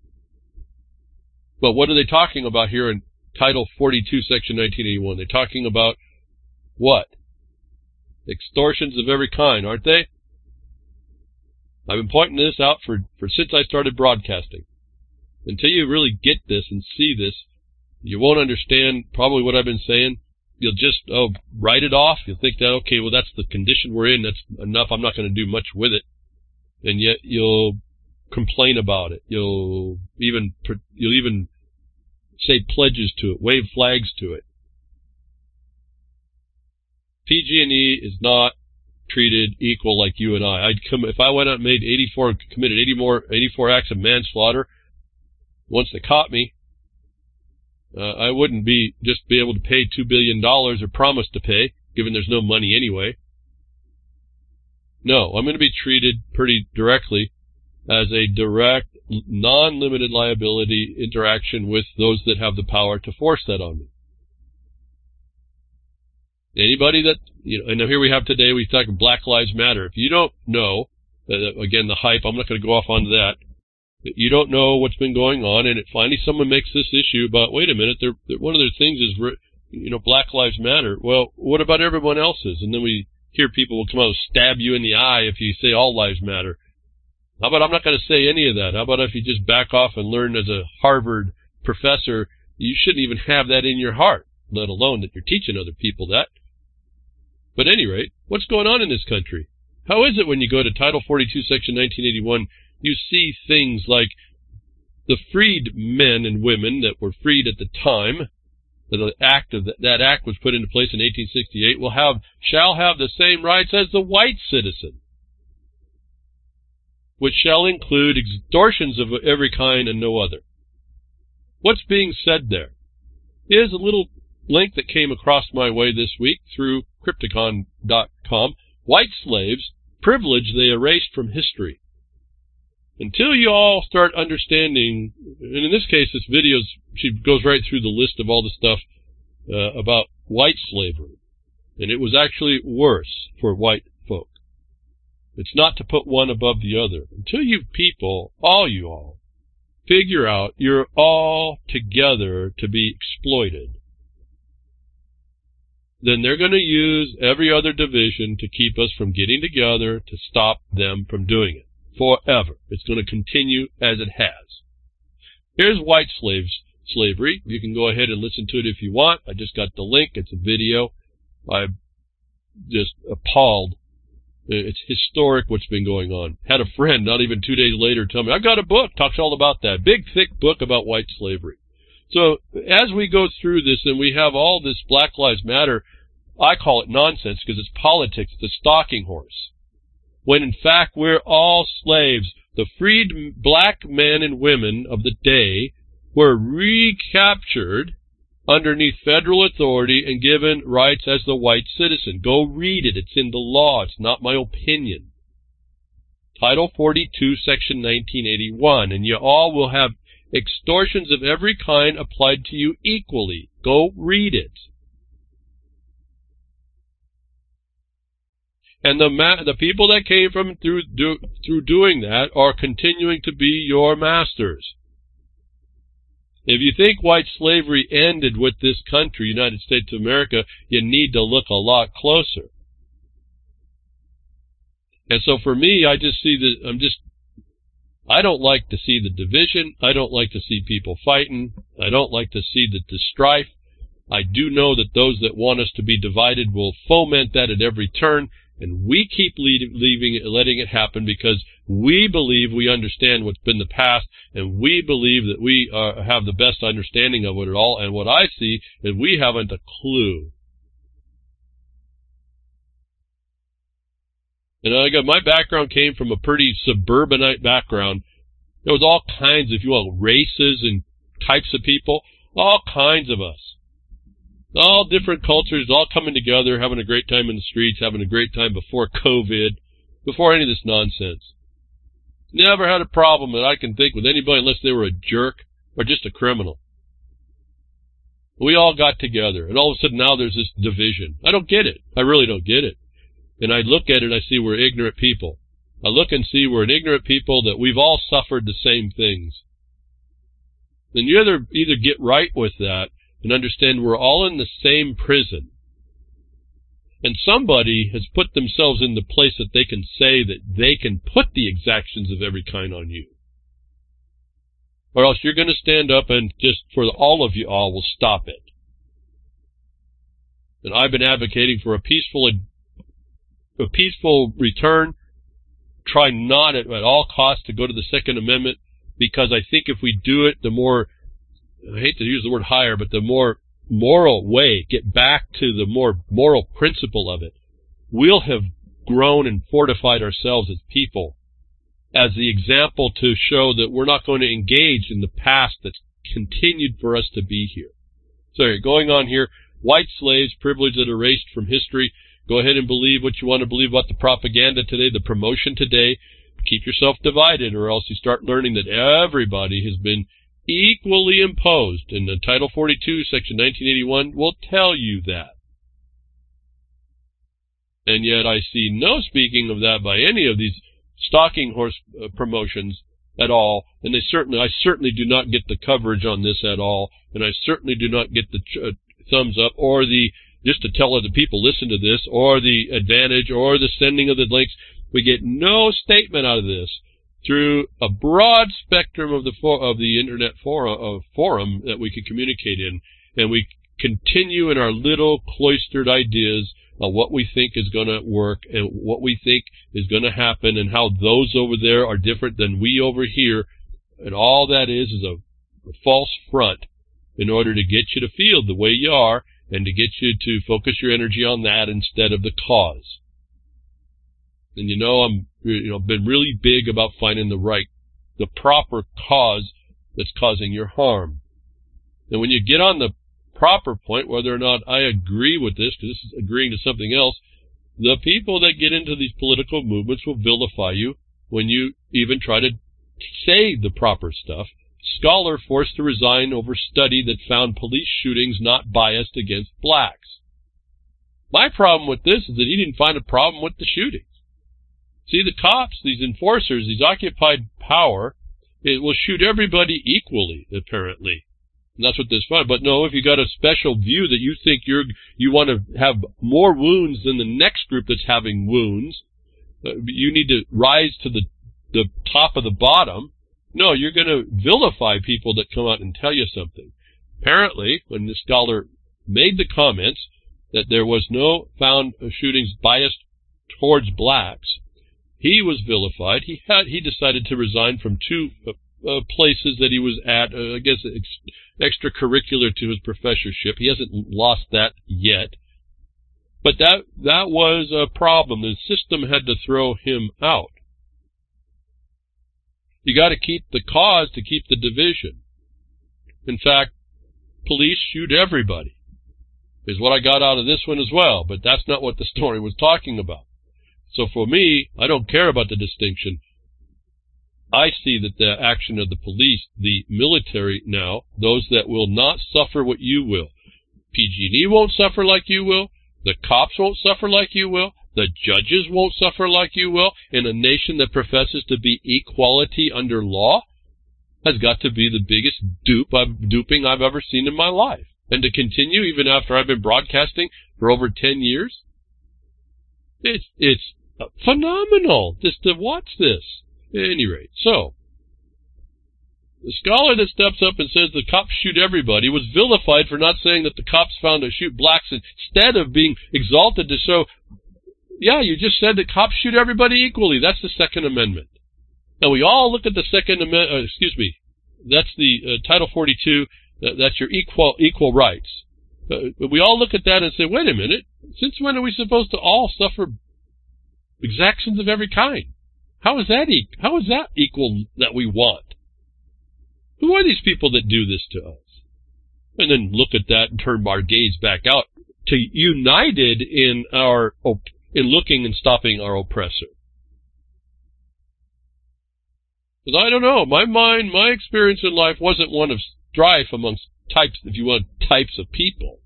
But what are they talking about here in Title 42, Section 1981? They're talking about what? Extortions of every kind, aren't they? I've been pointing this out for since I started broadcasting. Until you really get this and see this, you won't understand probably what I've been saying. You'll just write it off. You'll think that, okay, well, that's the condition we're in. That's enough. I'm not going to do much with it. And yet you'll complain about it. You'll even say pledges to it, wave flags to it. PG&E is not treated equal like you and I. If I went out and committed 84 acts of manslaughter, once they caught me, I wouldn't be able to pay $2 billion or promise to pay, given there's no money anyway. No, I'm going to be treated pretty directly as a direct, non-limited liability interaction with those that have the power to force that on me. Anybody that, and here we have today, we talk Black Lives Matter. If you don't know, again, the hype, I'm not going to go off onto that. You don't know what's been going on, and finally someone makes this issue about, wait a minute, one of their things is, Black Lives Matter. Well, what about everyone else's? And then we hear people will come out and stab you in the eye if you say all lives matter. How about I'm not going to say any of that? How about if you just back off and learn as a Harvard professor, you shouldn't even have that in your heart, let alone that you're teaching other people that. But at any rate, what's going on in this country? How is it when you go to Title 42, Section 1981, you see things like the freed men and women that were freed at the time, that act was put into place in 1868, shall have the same rights as the white citizen, which shall include extortions of every kind and no other. What's being said there? Here's a little link that came across my way this week through Crypticon.com. White slaves, privilege they erased from history. Until you all start understanding, and in this case, this video, she goes right through the list of all the stuff about white slavery. And it was actually worse for white folk. It's not to put one above the other. Until you people, you all, figure out you're all together to be exploited, then they're going to use every other division to keep us from getting together to stop them from doing it. Forever. It's going to continue as it has. Here's white slavery. You can go ahead and listen to it if you want. I just got the link. It's a video. I'm just appalled. It's historic what's been going on. Had a friend not even 2 days later tell me, I've got a book, talks all about that. Big, thick book about white slavery. So as we go through this and we have all this Black Lives Matter, I call it nonsense because it's politics, the stalking horse. When in fact we're all slaves. The freed black men and women of the day were recaptured underneath federal authority and given rights as the white citizen. Go read it. It's in the law. It's not my opinion. Title 42, Section 1981. And you all will have extortions of every kind applied to you equally. Go read it. And the people that came from through doing that are continuing to be your masters. If you think white slavery ended with this country, United States of America, you need to look a lot closer. And so for me, I just see I don't like to see the division. I don't like to see people fighting. I don't like to see the strife. I do know that those that want us to be divided will foment that at every turn. And we keep letting it happen because we believe we understand what's been the past, and we believe that we have the best understanding of it all. And what I see is we haven't a clue. And my background came from a pretty suburbanite background. There was all kinds, if you will, races and types of people, all kinds of us. All different cultures, all coming together, having a great time in the streets, having a great time before COVID, before any of this nonsense. Never had a problem that I can think with anybody unless they were a jerk or just a criminal. We all got together, and all of a sudden now there's this division. I don't get it. I really don't get it. And I look at it and I see we're ignorant people. I look and see we're an ignorant people, that we've all suffered the same things. Then you either get right with that and understand we're all in the same prison. And somebody has put themselves in the place that they can say that they can put the exactions of every kind on you. Or else you're going to stand up and just, for all of you all, will stop it. And I've been advocating for a peaceful return. Try not at all costs to go to the Second Amendment, because I think if we do it, the more, I hate to use the word higher, but the more moral way, get back to the more moral principle of it, we'll have grown and fortified ourselves as people as the example to show that we're not going to engage in the past that's continued for us to be here. So going on here, white slaves, privilege that erased from history. Go ahead and believe what you want to believe about the propaganda today, the promotion today. Keep yourself divided, or else you start learning that everybody has been equally imposed. And the Title 42, Section 1981 will tell you that. And yet I see no speaking of that by any of these stalking horse promotions at all. And I certainly do not get the coverage on this at all. And I certainly do not get the thumbs up or the just to tell other people listen to this, or the advantage, or the sending of the links. We get no statement out of this through a broad spectrum of the internet forum that we can communicate in, and we continue in our little cloistered ideas of what we think is going to work and what we think is going to happen, and how those over there are different than we over here, and all that is a false front in order to get you to feel the way you are, and to get you to focus your energy on that instead of the cause. And I've been really big about finding the proper cause that's causing your harm. And when you get on the proper point, whether or not I agree with this, because this is agreeing to something else, the people that get into these political movements will vilify you when you even try to say the proper stuff. Scholar forced to resign over study that found police shootings not biased against blacks. My problem with this is that he didn't find a problem with the shootings. See, the cops, these enforcers, these occupied power, it will shoot everybody equally, apparently. And that's what this found. But no, if you got a special view that you think you want to have more wounds than the next group that's having wounds, you need to rise to the top of the bottom. No, you're going to vilify people that come out and tell you something. Apparently, when the scholar made the comments that there was no found shootings biased towards blacks, he was vilified. He decided to resign from two places that he was at, I guess extracurricular to his professorship. He hasn't lost that yet. But that was a problem. The system had to throw him out. You got to keep the cause to keep the division. In fact, police shoot everybody, is what I got out of this one as well, but that's not what the story was talking about. So for me, I don't care about the distinction. I see that the action of the police, the military now, those that will not suffer what you will. PG&E won't suffer like you will. The cops won't suffer like you will. The judges won't suffer like you will. In a nation that professes to be equality under law, has got to be the biggest duping I've ever seen in my life. And to continue even after I've been broadcasting for over 10 years, it's phenomenal just to watch this. At any rate, so the scholar that steps up and says the cops shoot everybody was vilified for not saying that the cops found to shoot blacks, instead of being exalted to show, yeah, you just said that cops shoot everybody equally. That's the Second Amendment. And we all look at the Second Amendment, that's the Title 42, that's your equal rights. We all look at that and say, wait a minute, since when are we supposed to all suffer exactions of every kind? How is that equal that we want? Who are these people that do this to us? And then look at that and turn our gaze back out to united in looking and stopping our oppressor. Because I don't know, my experience in life wasn't one of strife amongst types of people.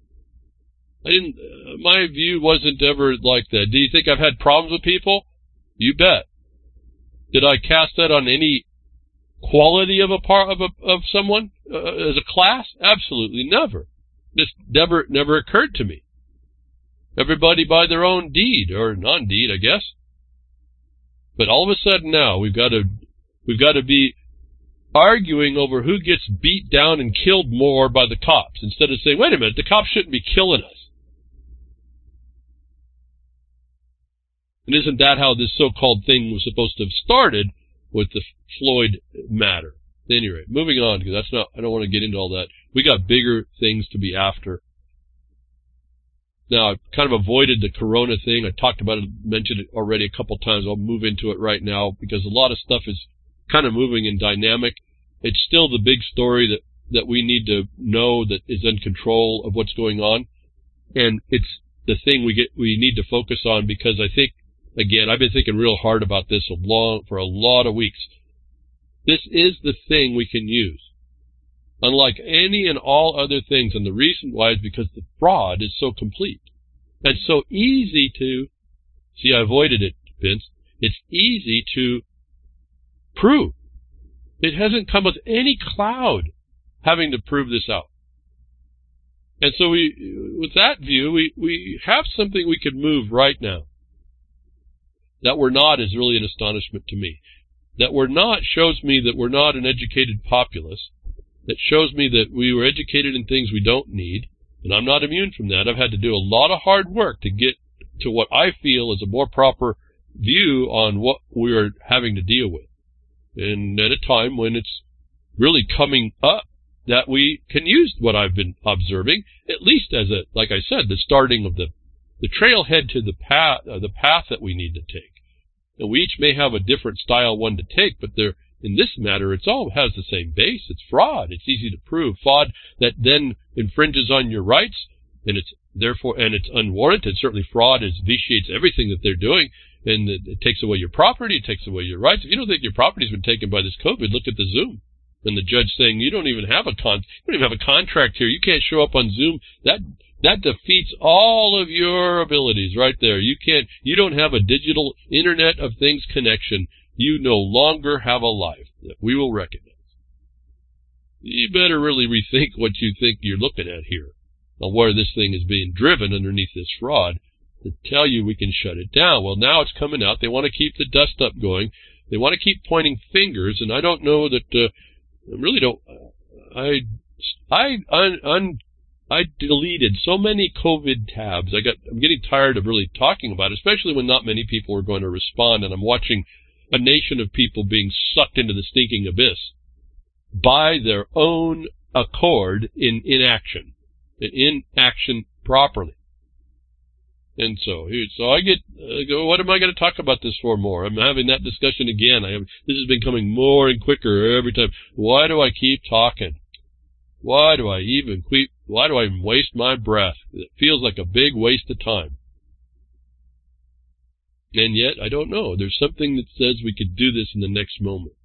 My view wasn't ever like that. Do you think I've had problems with people? You bet. Did I cast that on any quality of someone as a class? Absolutely never. This never occurred to me. Everybody by their own deed or non-deed, I guess. But all of a sudden now we've got to be arguing over who gets beat down and killed more by the cops, instead of saying, wait a minute, the cops shouldn't be killing us. And isn't that how this so-called thing was supposed to have started with the Floyd matter? At any rate, moving on, because I don't want to get into all that. We got bigger things to be after. Now, I've kind of avoided the corona thing. I talked about it, mentioned it already a couple times. I'll move into it right now because a lot of stuff is kind of moving and dynamic. It's still the big story that we need to know that is in control of what's going on. And it's the thing we need to focus on, because I think, again, I've been thinking real hard about this for a lot of weeks. This is the thing we can use, unlike any and all other things. And the reason why is because the fraud is so complete and so easy to see. I avoided it, Vince. It's easy to prove. It hasn't come with any cloud having to prove this out. And so with that view, we have something we could move right now. That we're not is really an astonishment to me. That we're not shows me that we're not an educated populace. That shows me that we were educated in things we don't need, and I'm not immune from that. I've had to do a lot of hard work to get to what I feel is a more proper view on what we're having to deal with. And at a time when it's really coming up that we can use what I've been observing, at least as like I said, the starting of the trailhead to the path that we need to take. And we each may have a different style one to take, but in this matter, it's all has the same base. It's fraud. It's easy to prove. Fraud that then infringes on your rights, and it's unwarranted. Certainly fraud vitiates everything that they're doing, and it takes away your property, it takes away your rights. If you don't think your property's been taken by this COVID, look at the Zoom. And the judge saying you don't even have a contract here. You can't show up on Zoom. That defeats all of your abilities right there. You don't have a digital Internet of Things connection. You no longer have a life that we will recognize. You better really rethink what you think you're looking at here, on where this thing is being driven underneath this fraud, to tell you we can shut it down. Well, now it's coming out. They want to keep the dust up going. They want to keep pointing fingers, and I don't know that. I really don't. I deleted so many COVID tabs. I'm getting tired of really talking about it, especially when not many people are going to respond, and I'm watching a nation of people being sucked into the stinking abyss by their own accord in inaction properly. And so I go, what am I going to talk about this for more? I'm having that discussion again. This has been coming more and quicker every time. Why do I keep talking? Why do I even waste my breath? It feels like a big waste of time. And yet, I don't know. There's something that says we could do this in the next moment.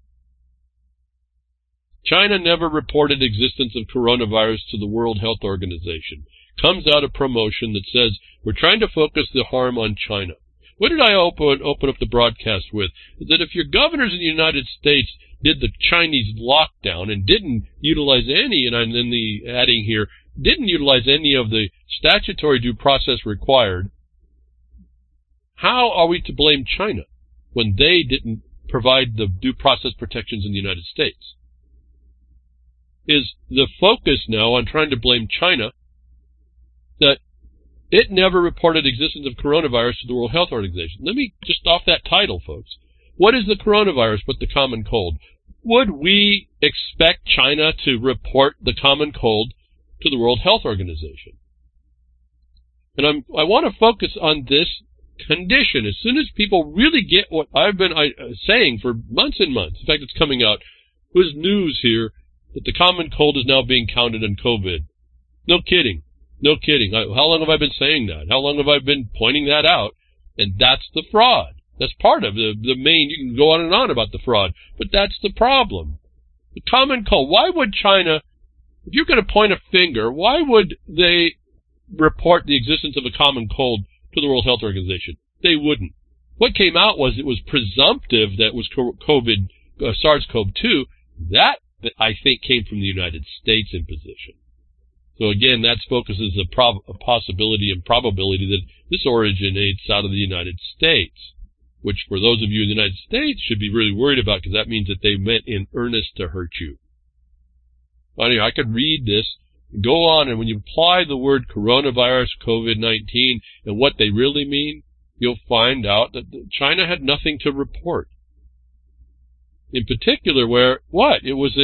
China never reported existence of coronavirus to the World Health Organization. Comes out a promotion that says we're trying to focus the harm on China. What did I open up the broadcast with? That if your governors in the United States did the Chinese lockdown and didn't utilize any, and I'm in the adding here, didn't utilize any of the statutory due process required, how are we to blame China when they didn't provide the due process protections in the United States? Is the focus now on trying to blame China that it never reported existence of coronavirus to the World Health Organization? Let me just off that title, folks. What is the coronavirus but the common cold? Would we expect China to report the common cold to the World Health Organization? And I want to focus on this condition. As soon as people really get what I've been saying for months and months, in fact, it's coming out, was news here that the common cold is now being counted in COVID. No kidding. No kidding. How long have I been saying that? How long have I been pointing that out? And that's the fraud. That's part of the main. You can go on and on about the fraud, but that's the problem. The common cold. Why would China, if you're going to point a finger, why would they report the existence of a common cold to the World Health Organization? They wouldn't. What came out was it was presumptive that was COVID, SARS-CoV-2. That I think came from the United States imposition. So again, that focuses a possibility and probability that this originates out of the United States, which for those of you in the United States should be really worried about, because that means that they meant in earnest to hurt you. Anyway, I could read this, go on, and when you apply the word coronavirus, COVID-19, and what they really mean, you'll find out that China had nothing to report. In particular, it was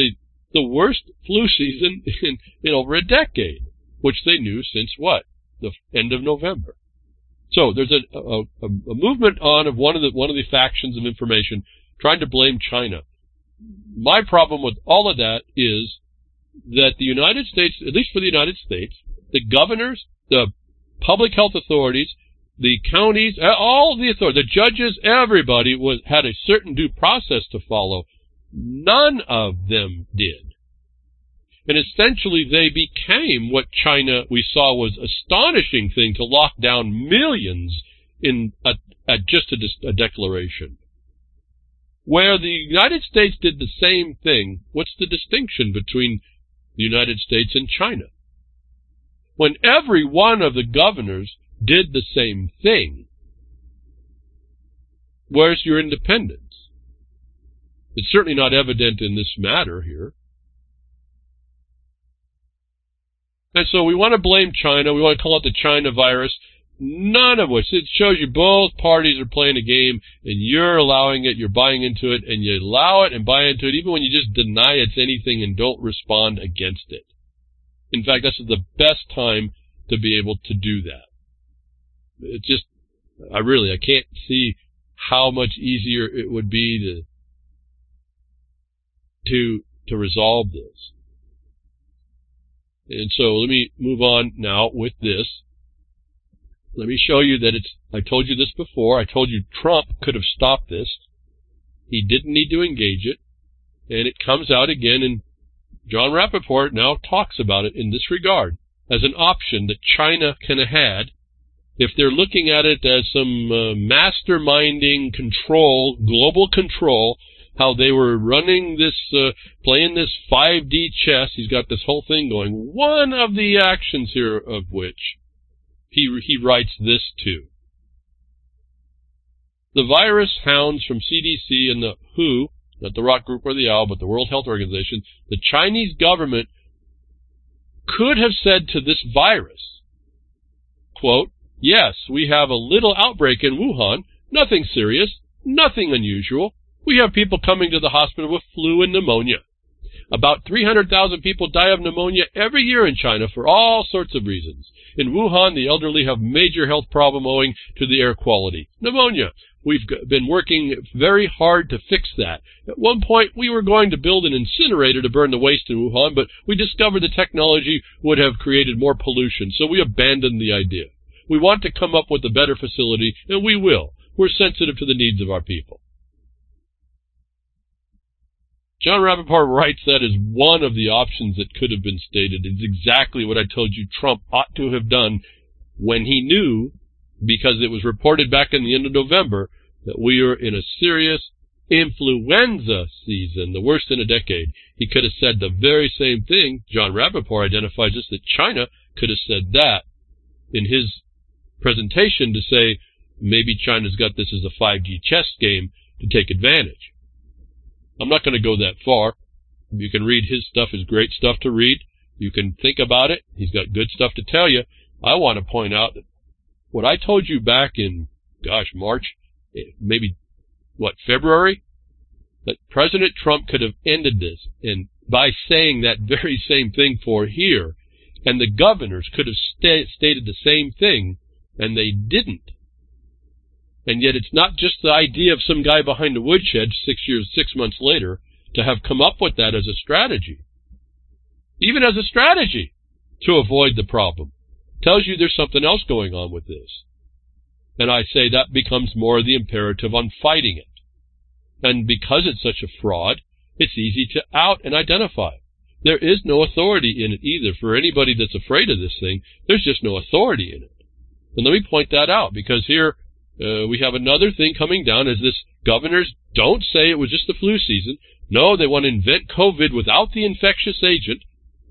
the worst flu season in over a decade, which they knew since what? The end of November. So there's a movement on of one of the factions of information trying to blame China. My problem with all of that is that the United States, at least for the United States, the governors, the public health authorities, the counties, all of the authorities, the judges, everybody had a certain due process to follow. None of them did. And essentially they became what China we saw was astonishing thing to lock down millions in just a declaration. Where the United States did the same thing, what's the distinction between the United States and China? When every one of the governors did the same thing, where's your independence? It's certainly not evident in this matter here. And so we want to blame China. We want to call it the China virus. None of which. It shows you both parties are playing a game, and you're allowing it, you're buying into it, and you allow it and buy into it, even when you just deny it's anything and don't respond against it. In fact, this is the best time to be able to do that. It's just, I can't see how much easier it would be to resolve this. And so let me move on now with this. Let me show you that I told you this before. I told you Trump could have stopped this. He didn't need to engage it. And it comes out again, and John Rappaport now talks about it in this regard as an option that China can have had if they're looking at it as some masterminding control, global control, how they were running this, playing this 5D chess. He's got this whole thing going. One of the actions here of which he writes this too. The virus hounds from CDC and the WHO, not the Rock Group or the OWL, but the World Health Organization, the Chinese government could have said to this virus, quote, yes, we have a little outbreak in Wuhan, nothing serious, nothing unusual. We have people coming to the hospital with flu and pneumonia. About 300,000 people die of pneumonia every year in China for all sorts of reasons. In Wuhan, the elderly have major health problem owing to the air quality. Pneumonia. We've been working very hard to fix that. At one point, we were going to build an incinerator to burn the waste in Wuhan, but we discovered the technology would have created more pollution, so we abandoned the idea. We want to come up with a better facility, and we will. We're sensitive to the needs of our people. John Rappaport writes that as one of the options that could have been stated. It's exactly what I told you Trump ought to have done when he knew, because it was reported back in the end of November, that we are in a serious influenza season, the worst in a decade. He could have said the very same thing. John Rappaport identifies this, that China could have said that in his presentation to say maybe China's got this as a 5G chess game to take advantage. I'm not going to go that far. You can read his stuff. It's great stuff to read. You can think about it. He's got good stuff to tell you. I want to point out that what I told you back in, March, maybe, February? That President Trump could have ended this and by saying that very same thing for here, and the governors could have stated the same thing, and they didn't. And yet it's not just the idea of some guy behind a woodshed 6 months later to have come up with that as a strategy. Even as a strategy to avoid the problem. Tells you there's something else going on with this. And I say that becomes more the imperative on fighting it. And because it's such a fraud, it's easy to out and identify. There is no authority in it either. For anybody that's afraid of this thing, there's just no authority in it. And let me point that out, because here we have another thing coming down as this governors don't say it was just the flu season. No, they want to invent COVID without the infectious agent.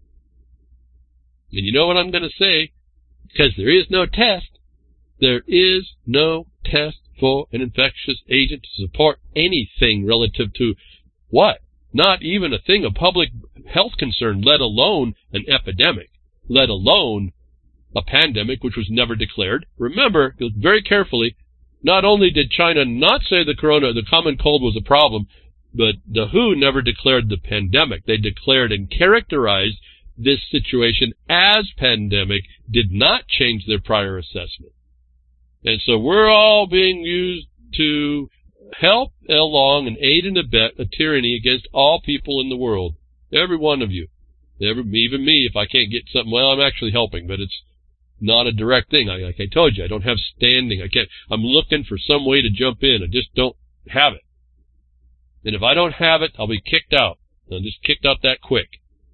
And you know what I'm going to say? Because there is no test. There is no test for an infectious agent to support anything relative to what? Not even a thing of public health concern, let alone an epidemic, let alone a pandemic, which was never declared. Remember, very carefully, not only did China not say the common cold was a problem, But the WHO never declared the pandemic. They declared and characterized this situation as pandemic, did not change their prior assessment. And so we're all being used to help along and aid and abet a tyranny against all people in the world. Every one of you. Even me, if I can't get something, well, I'm actually helping, but it's not a direct thing. Like I told you, I don't have standing. I'm looking for some way to jump in. I just don't have it. And if I don't have it, I'll be kicked out. I'm just kicked out that quick.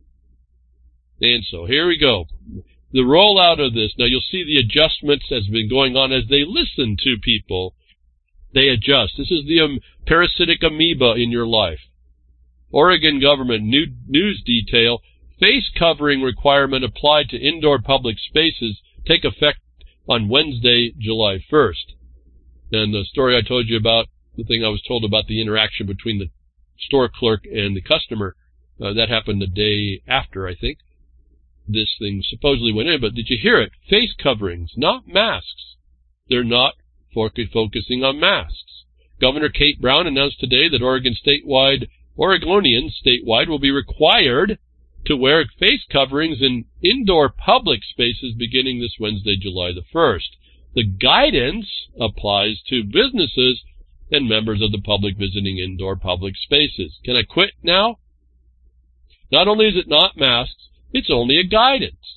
And so here we go. The rollout of this. Now you'll see the adjustments has been going on as they listen to people. They adjust. This is the parasitic amoeba in your life. Oregon government news detail. Face covering requirement applied to indoor public spaces take effect on Wednesday, July 1st. And the story I told you about, the thing I was told about the interaction between the store clerk and the customer, that happened the day after, I think. This thing supposedly went in, but did you hear it? Face coverings, not masks. They're not focusing on masks. Governor Kate Brown announced today that Oregonians statewide will be required to wear face coverings in indoor public spaces beginning this Wednesday, July the 1st. The guidance applies to businesses and members of the public visiting indoor public spaces. Can I quit now? Not only is it not masks, it's only a guidance.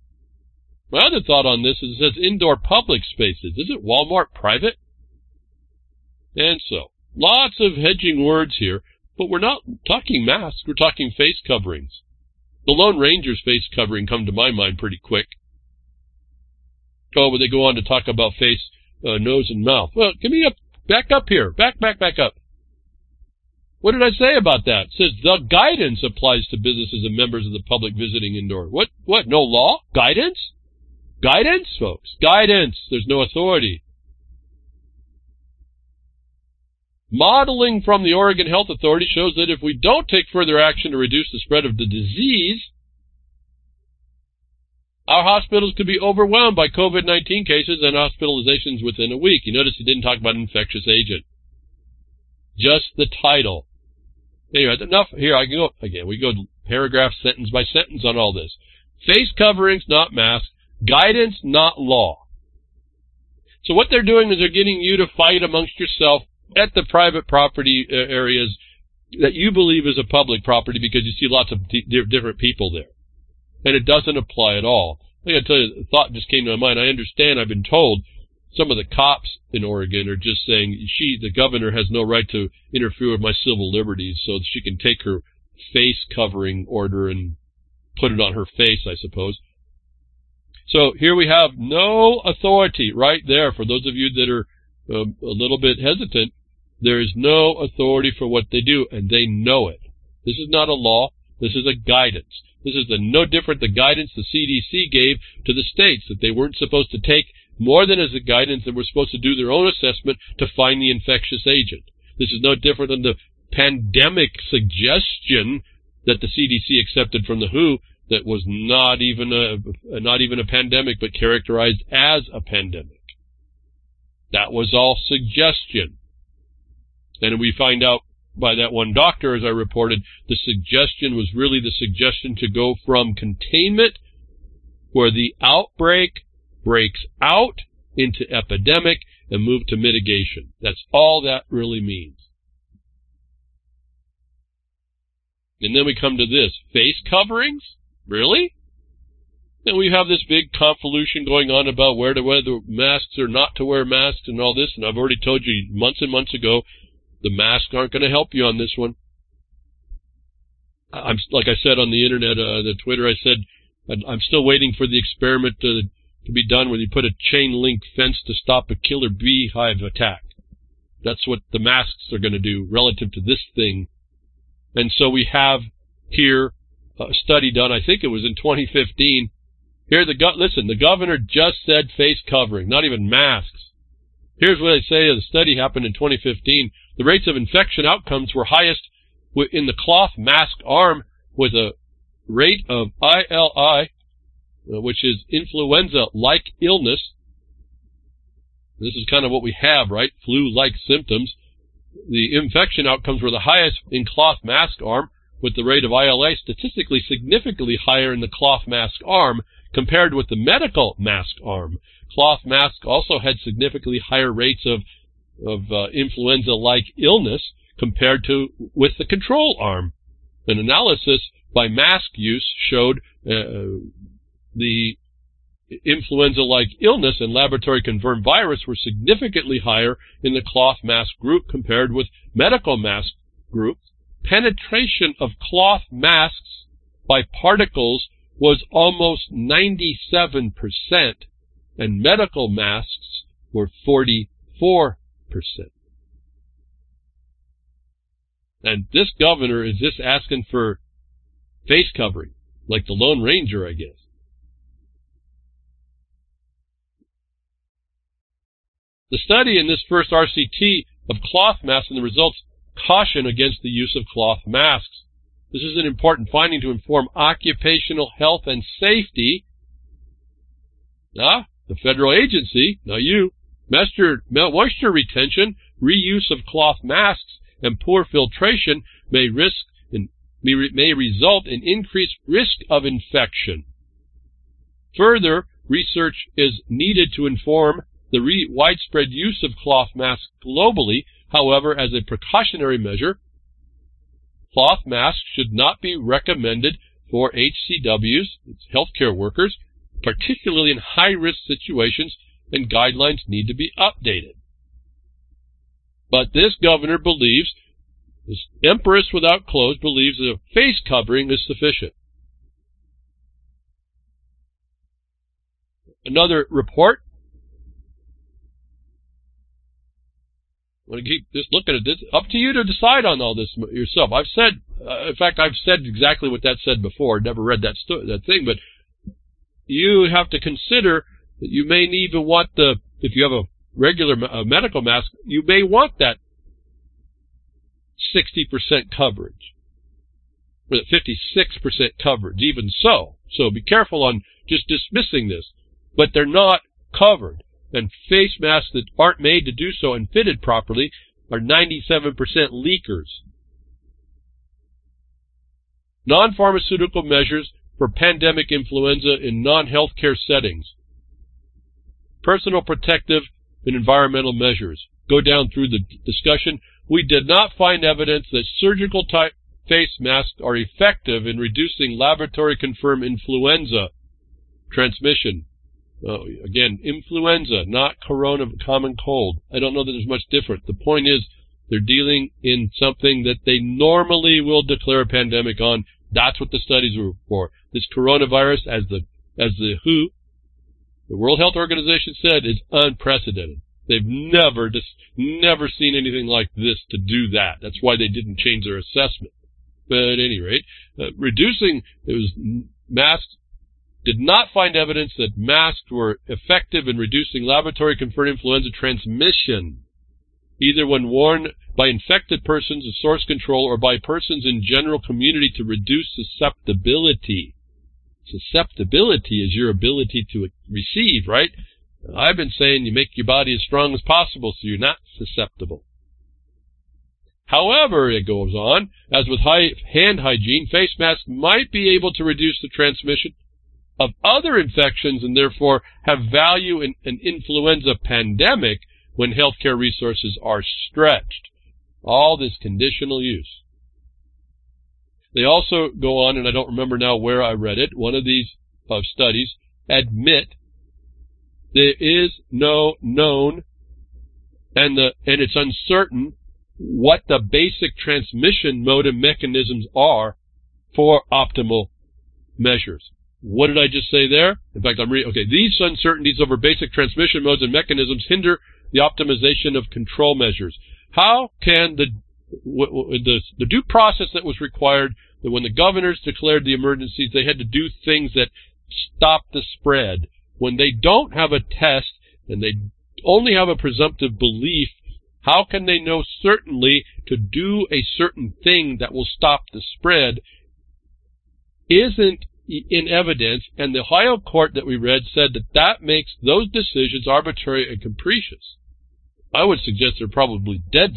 My other thought on this is it says indoor public spaces. Isn't Walmart private? And so, lots of hedging words here, but we're not talking masks, we're talking face coverings. The Lone Ranger's face covering come to my mind pretty quick. Oh, but they go on to talk about face, nose, and mouth. Well, give me back up here. Back up. What did I say about that? It says the guidance applies to businesses and members of the public visiting indoor. What? No law? Guidance? Guidance, folks. Guidance. There's no authority. Modeling from the Oregon Health Authority shows that if we don't take further action to reduce the spread of the disease, our hospitals could be overwhelmed by COVID-19 cases and hospitalizations within a week. You notice he didn't talk about infectious agent. Just the title. Anyway, enough. Here, I can go again. We go paragraph, sentence by sentence on all this. Face coverings, not masks. Guidance, not law. So what they're doing is they're getting you to fight amongst yourself at the private property areas that you believe is a public property because you see lots of different people there. And it doesn't apply at all. I got to tell you, a thought just came to my mind. I understand, I've been told, some of the cops in Oregon are just saying the governor has no right to interfere with my civil liberties, so she can take her face covering order and put it on her face, I suppose. So here we have no authority right there. For those of you that are a little bit hesitant, there is no authority for what they do, and they know it. This is not a law. This is a guidance. This is no different the guidance the CDC gave to the states, that they weren't supposed to take more than as a guidance, that were supposed to do their own assessment to find the infectious agent. This is no different than the pandemic suggestion that the CDC accepted from the WHO that was not even a pandemic, but characterized as a pandemic. That was all suggestion. And we find out by that one doctor, as I reported, the suggestion was really the suggestion to go from containment, where the outbreak breaks out, into epidemic, and move to mitigation. That's all that really means. And then we come to this. Face coverings? Really? And we have this big convolution going on about whether masks or not to wear masks and all this. And I've already told you months and months ago, the masks aren't going to help you on this one. Like I said on the internet, the Twitter, I said, I'm still waiting for the experiment to be done where you put a chain link fence to stop a killer beehive attack. That's what the masks are going to do relative to this thing. And so we have here a study done, I think it was in 2015. Here, listen, the governor just said face covering, not even masks. Here's what they say. The study happened in 2015. The rates of infection outcomes were highest in the cloth mask arm, with a rate of ILI, which is influenza-like illness. This is kind of what we have, right? Flu-like symptoms. the infection outcomes were the highest in cloth mask arm, with the rate of ILA statistically significantly higher in the cloth mask arm compared with the medical mask arm. Cloth mask also had significantly higher rates of influenza-like illness compared to with the control arm. An analysis by mask use showed the influenza-like illness and laboratory-confirmed virus were significantly higher in the cloth mask group compared with medical mask group. Penetration of cloth masks by particles was almost 97%, and medical masks were 44%. And this governor is just asking for face covering, like the Lone Ranger, I guess. The study in this first RCT of cloth masks and the results caution against the use of cloth masks. This is an important finding to inform occupational health and safety. The federal agency, not you, moisture retention, reuse of cloth masks, and poor filtration may result in increased risk of infection. Further research is needed to inform the widespread use of cloth masks globally. However, as a precautionary measure, cloth masks should not be recommended for HCWs, healthcare workers, particularly in high-risk situations, and guidelines need to be updated. But this governor believes, this empress without clothes believes that a face covering is sufficient. Another report. I want to keep just looking at this. Up to you to decide on all this yourself. I've said, in fact, I've said exactly what that said before. Never read that thing, but you have to consider that you may even want if you have a regular medical mask, you may want that 60% coverage, or 56% coverage, even so. So be careful on just dismissing this. But they're not covered. And face masks that aren't made to do so and fitted properly are 97% leakers. Non-pharmaceutical measures for pandemic influenza in non-healthcare settings. Personal protective and environmental measures. Go down through the discussion. We did not find evidence that surgical type face masks are effective in reducing laboratory-confirmed influenza transmission. Again, influenza, not corona, common cold. I don't know that there's much different. The point is, they're dealing in something that they normally will declare a pandemic on. That's what the studies were for. This coronavirus, as the WHO, the World Health Organization said, is unprecedented. They've never seen anything like this to do that. That's why they didn't change their assessment. But at any rate, masks. Did not find evidence that masks were effective in reducing laboratory-confirmed influenza transmission, either when worn by infected persons as source control or by persons in general community to reduce susceptibility. Susceptibility is your ability to receive, right? I've been saying you make your body as strong as possible so you're not susceptible. However, it goes on, as with hand hygiene, face masks might be able to reduce the transmission of other infections and therefore have value in an influenza pandemic when healthcare resources are stretched. All this conditional use. They also go on, and I don't remember now where I read it, one of these studies admit there is no known and it's uncertain what the basic transmission mode and mechanisms are for optimal measures. What did I just say there? In fact, these uncertainties over basic transmission modes and mechanisms hinder the optimization of control measures. How can the due process that was required, that when the governors declared the emergencies, they had to do things that stop the spread. When they don't have a test and they only have a presumptive belief, how can they know certainly to do a certain thing that will stop the spread? Isn't in evidence, and the Ohio court that we read said that makes those decisions arbitrary and capricious. I would suggest they're probably deadly.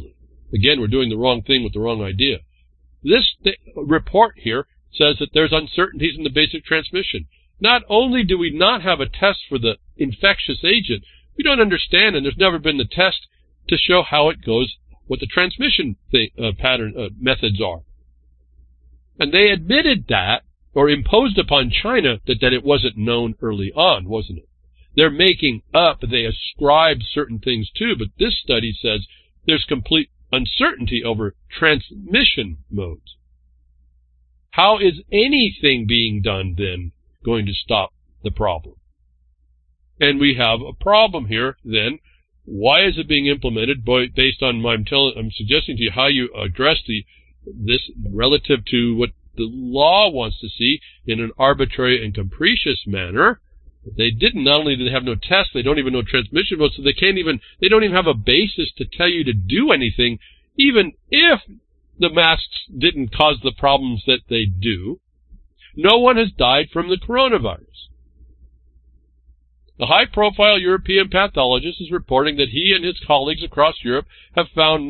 Again, we're doing the wrong thing with the wrong idea. This report here says that there's uncertainties in the basic transmission. Not only do we not have a test for the infectious agent, we don't understand, and there's never been the test to show how it goes, what the transmission methods are. And they admitted that, or imposed upon China, that it wasn't known early on, wasn't it? They're making up, they ascribe certain things too, but this study says there's complete uncertainty over transmission modes. How is anything being done then going to stop the problem? And we have a problem here then. Why is it being implemented? Based on I'm suggesting to you how you address this relative to what the law wants to see in an arbitrary and capricious manner. They didn't. Not only do they have no tests, they don't even know transmission modes, so they don't even have a basis to tell you to do anything, even if the masks didn't cause the problems that they do. No one has died from the coronavirus. The high-profile European pathologist is reporting that he and his colleagues across Europe have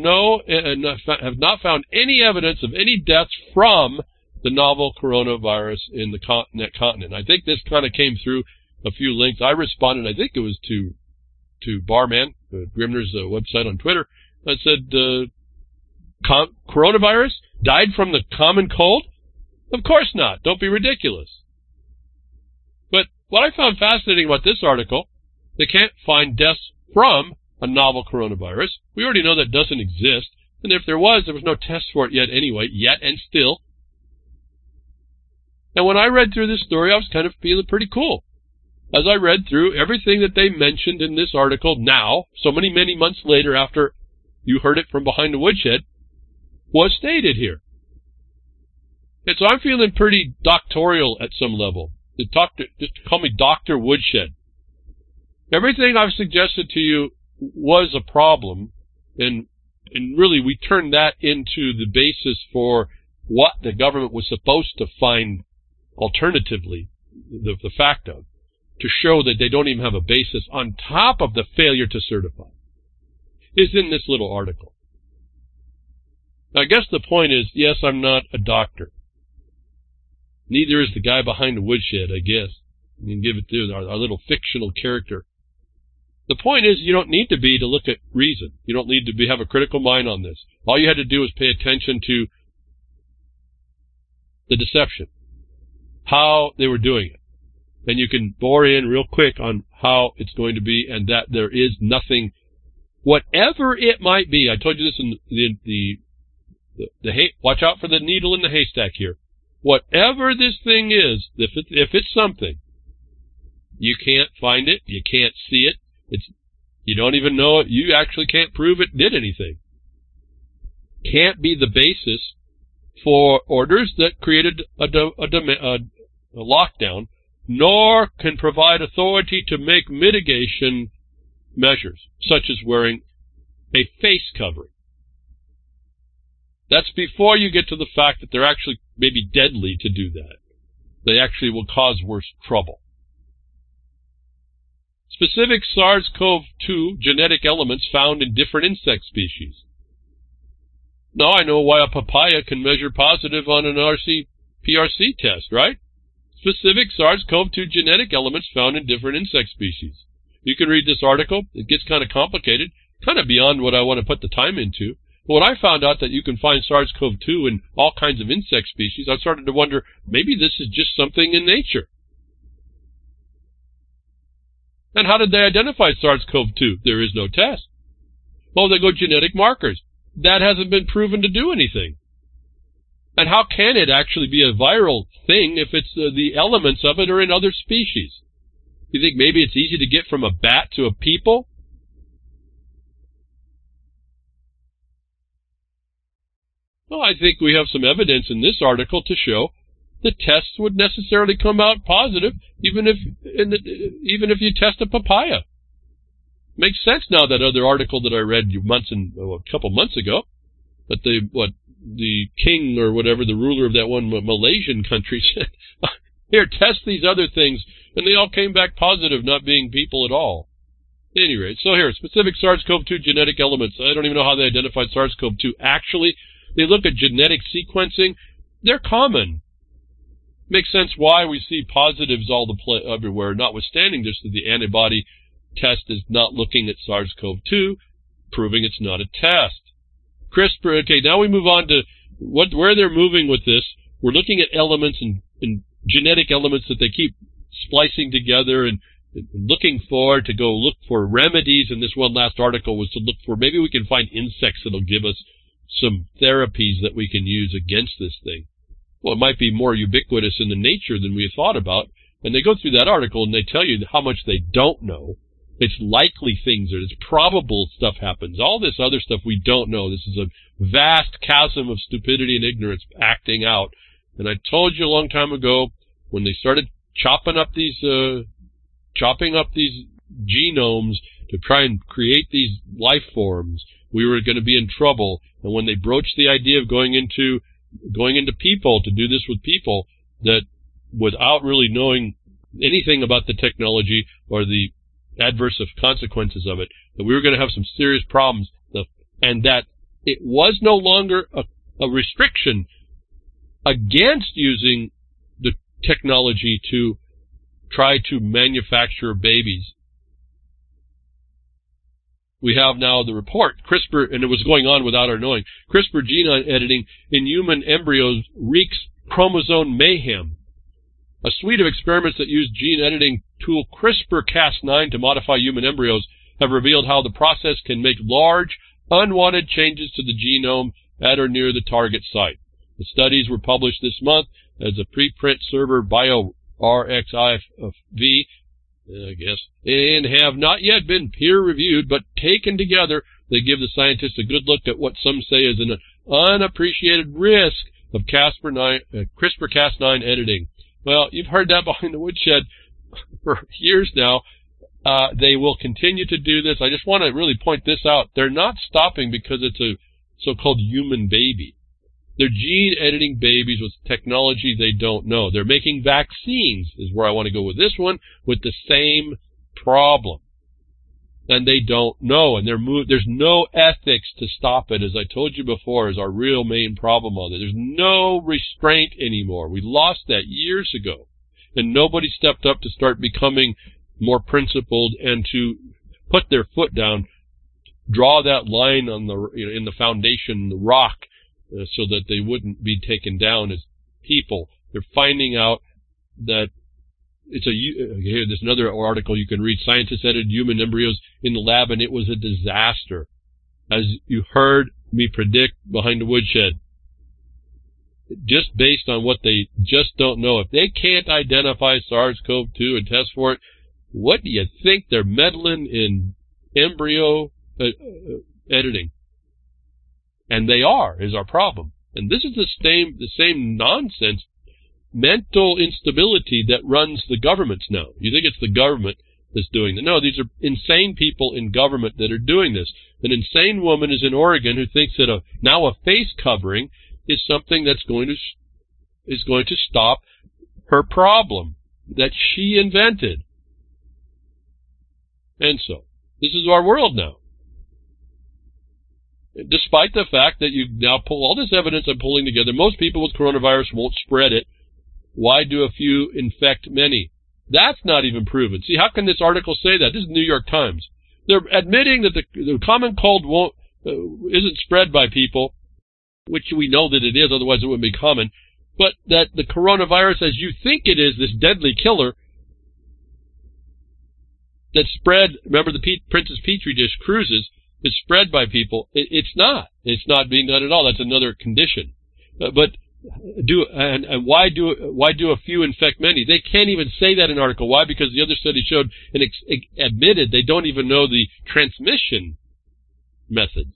not found any evidence of any deaths from the novel coronavirus in the continent. I think this kind of came through a few links. I responded, I think it was to Barman, Grimner's website on Twitter, that said, coronavirus died from the common cold? Of course not. Don't be ridiculous. But what I found fascinating about this article, they can't find deaths from a novel coronavirus. We already know that doesn't exist. And if there was no test for it yet anyway, and still. And when I read through this story, I was kind of feeling pretty cool. As I read through everything that they mentioned in this article now, so many months later after you heard it from behind the woodshed, was stated here. And so I'm feeling pretty doctorial at some level. Just call me Dr. Woodshed. Everything I've suggested to you was a problem, and really we turned that into the basis for what the government was supposed to find alternatively, the fact of, to show that they don't even have a basis on top of the failure to certify, is in this little article. Now, I guess the point is, yes, I'm not a doctor. Neither is the guy behind the woodshed, I guess. You can give it to our little fictional character. The point is, you don't need to be to look at reason. You don't need to have a critical mind on this. All you had to do was pay attention to the deception, how they were doing it. And you can bore in real quick on how it's going to be, and that there is nothing, whatever it might be. I told you this in watch out for the needle in the haystack here. Whatever this thing is, if it's something, you can't find it, you can't see it, you don't even know it, you actually can't prove it did anything. Can't be the basis for orders that created a lockdown, nor can provide authority to make mitigation measures, such as wearing a face covering. That's before you get to the fact that they're actually maybe deadly to do that. They actually will cause worse trouble. Specific SARS-CoV-2 genetic elements found in different insect species. Now I know why a papaya can measure positive on an RT-PCR test, right? Specific SARS-CoV-2 genetic elements found in different insect species. You can read this article. It gets kind of complicated, kind of beyond what I want to put the time into. But when I found out that you can find SARS-CoV-2 in all kinds of insect species, I started to wonder, maybe this is just something in nature. And how did they identify SARS-CoV-2? There is no test. Well, they go genetic markers. That hasn't been proven to do anything. And how can it actually be a viral thing if it's the elements of it are in other species? You think maybe it's easy to get from a bat to a people? Well, I think we have some evidence in this article to show the tests would necessarily come out positive, even if you test a papaya. Makes sense now, that other article that I read a couple months ago, that the king or whatever, the ruler of that one Malaysian country said, here, test these other things, and they all came back positive, not being people at all. At any rate, so here, specific SARS-CoV-2 genetic elements. I don't even know how they identified SARS-CoV-2. Actually, they look at genetic sequencing. They're common. Makes sense why we see positives everywhere, notwithstanding just that the antibody test is not looking at SARS-CoV-2, proving it's not a test. CRISPR, okay, now we move on to where they're moving with this. We're looking at elements and genetic elements that they keep splicing together and looking for to go look for remedies. And this one last article was to look for, maybe we can find insects that'll give us some therapies that we can use against this thing. Well, it might be more ubiquitous in the nature than we thought about. And they go through that article and they tell you how much they don't know. It's likely things, it's probable stuff happens. All this other stuff we don't know. This is a vast chasm of stupidity and ignorance acting out. And I told you a long time ago, when they started chopping up these genomes to try and create these life forms, we were going to be in trouble. And when they broached the idea of going into people, to do this with people, that without really knowing anything about the technology or the adverse consequences of it, that we were going to have some serious problems, and that it was no longer a restriction against using the technology to try to manufacture babies. We have now the report, CRISPR, and it was going on without our knowing. CRISPR gene editing in human embryos wreaks chromosome mayhem. A suite of experiments that use gene editing tool CRISPR-Cas9 to modify human embryos have revealed how the process can make large, unwanted changes to the genome at or near the target site. The studies were published this month as a preprint server bioRxiv, I guess, and have not yet been peer-reviewed, but taken together, they give the scientists a good look at what some say is an unappreciated risk of CRISPR-Cas9 editing. Well, you've heard that behind the woodshed for years now. They will continue to do this. I just want to really point this out. They're not stopping because it's a so-called human baby. They're gene editing babies with technology they don't know. They're making vaccines, is where I want to go with this one, with the same problem. And they don't know. And there's no ethics to stop it, as I told you before, is our real main problem on it. There's no restraint anymore. We lost that years ago. And nobody stepped up to start becoming more principled and to put their foot down, draw that line on in the foundation, the rock, so that they wouldn't be taken down as people. They're finding out that here, there's another article you can read. Scientists edited human embryos in the lab, and it was a disaster. As you heard me predict behind the woodshed, just based on what they just don't know. If they can't identify SARS-CoV-2 and test for it, what do you think they're meddling in embryo editing? And they is our problem. And this is the same nonsense, mental instability that runs the governments now. You think it's the government that's doing it. No, these are insane people in government that are doing this. An insane woman is in Oregon who thinks that now a face covering is something that's going to stop her problem that she invented. And so, this is our world now. Despite the fact that you now pull all this evidence I'm pulling together, most people with coronavirus won't spread it. Why do a few infect many? That's not even proven. See, how can this article say that? This is New York Times. They're admitting that the common cold isn't spread by people, which we know that it is, otherwise it wouldn't be common, but that the coronavirus, as you think it is, this deadly killer that spread, remember the Princess Petri dish cruises, is spread by people. It's not. It's not being done at all. That's another condition. But why do a few infect many? They can't even say that in an article. Why? Because the other study showed and admitted they don't even know the transmission methods.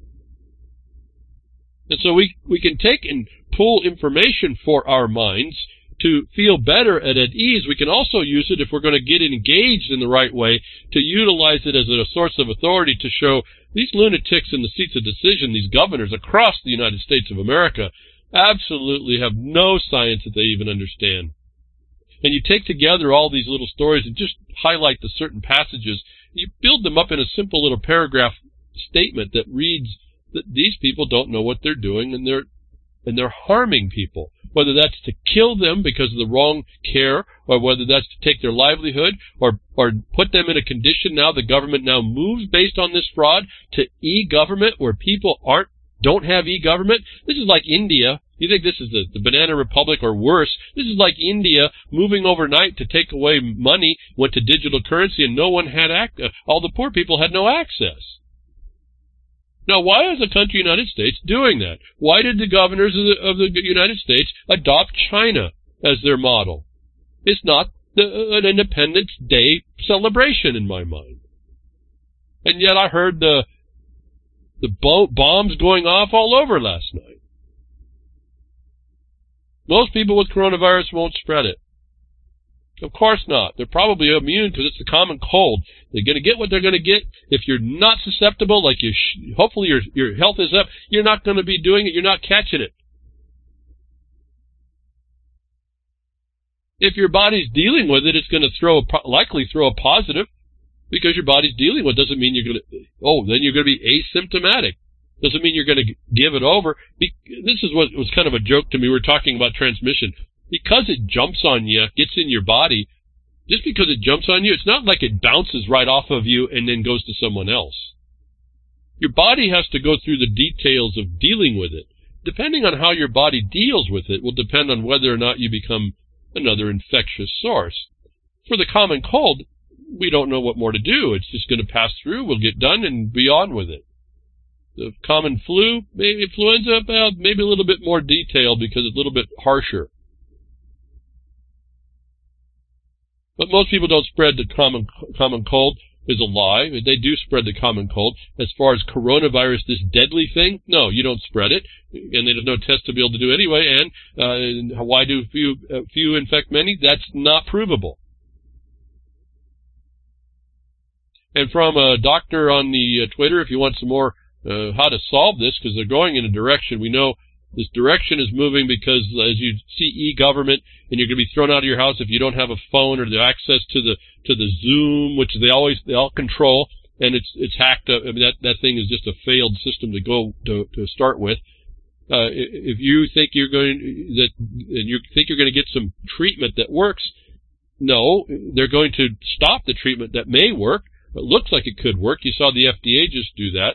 And so we can take and pull information for our minds to feel better and at ease. We can also use it, if we're going to get engaged in the right way, to utilize it as a source of authority to show these lunatics in the seats of decision, these governors across the United States of America, absolutely have no science that they even understand. And you take together all these little stories and just highlight the certain passages You build them up in a simple little paragraph statement that reads that these people don't know what they're doing, and they're harming people, whether that's to kill them because of the wrong care, or whether that's to take their livelihood, or put them in a condition now the government now moves based on this fraud to e-government, where people don't have e-government. This is like India. You think this is the Banana Republic or worse? This is like India moving overnight to take away money, went to digital currency, and no one had all the poor people had no access. Now, why is the country United States doing that? Why did the governors of the United States adopt China as their model? It's not an Independence Day celebration in my mind. And yet I heard the bombs going off all over last night. Most people with coronavirus won't spread it. Of course not. They're probably immune because it's the common cold. They're going to get what they're going to get. If you're not susceptible, like hopefully your health is up, you're not going to be doing it. You're not catching it. If your body's dealing with it, it's going to likely throw a positive, because your body's dealing with it. Doesn't mean you're going to, then you're going to be asymptomatic. Doesn't mean you're going to give it over. This is what was kind of a joke to me. We're talking about transmission. Because it jumps on you, gets in your body, just because it jumps on you, it's not like it bounces right off of you and then goes to someone else. Your body has to go through the details of dealing with it. Depending on how your body deals with it will depend on whether or not you become another infectious source. For the common cold, we don't know what more to do. It's just going to pass through, we'll get done, and be on with it. The common flu, maybe influenza, maybe a little bit more detailed because it's a little bit harsher. But most people don't spread the common cold is a lie. They do spread the common cold. As far as coronavirus, this deadly thing, no, you don't spread it. And there's no test to be able to do anyway. And why do few infect many? That's not provable. And from a doctor on the Twitter, if you want some more how to solve this, because they're going in a direction, we know this direction is moving because as you see e-government, and you're going to be thrown out of your house if you don't have a phone or the access to the Zoom, which they all control, and it's hacked up. I mean, that thing is just a failed system to start with. If you think you're going to get some treatment that works, no, they're going to stop the treatment that may work. It looks like it could work. You saw the FDA just do that.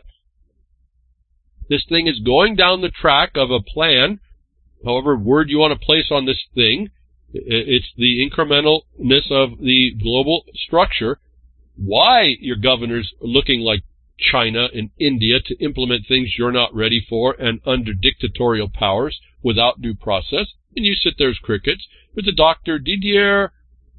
This thing is going down the track of a plan, however word you want to place on this thing. It's the incrementalness of the global structure. Why your governors are looking like China and India to implement things you're not ready for and under dictatorial powers without due process. And you sit there as crickets. There's a Dr. Didier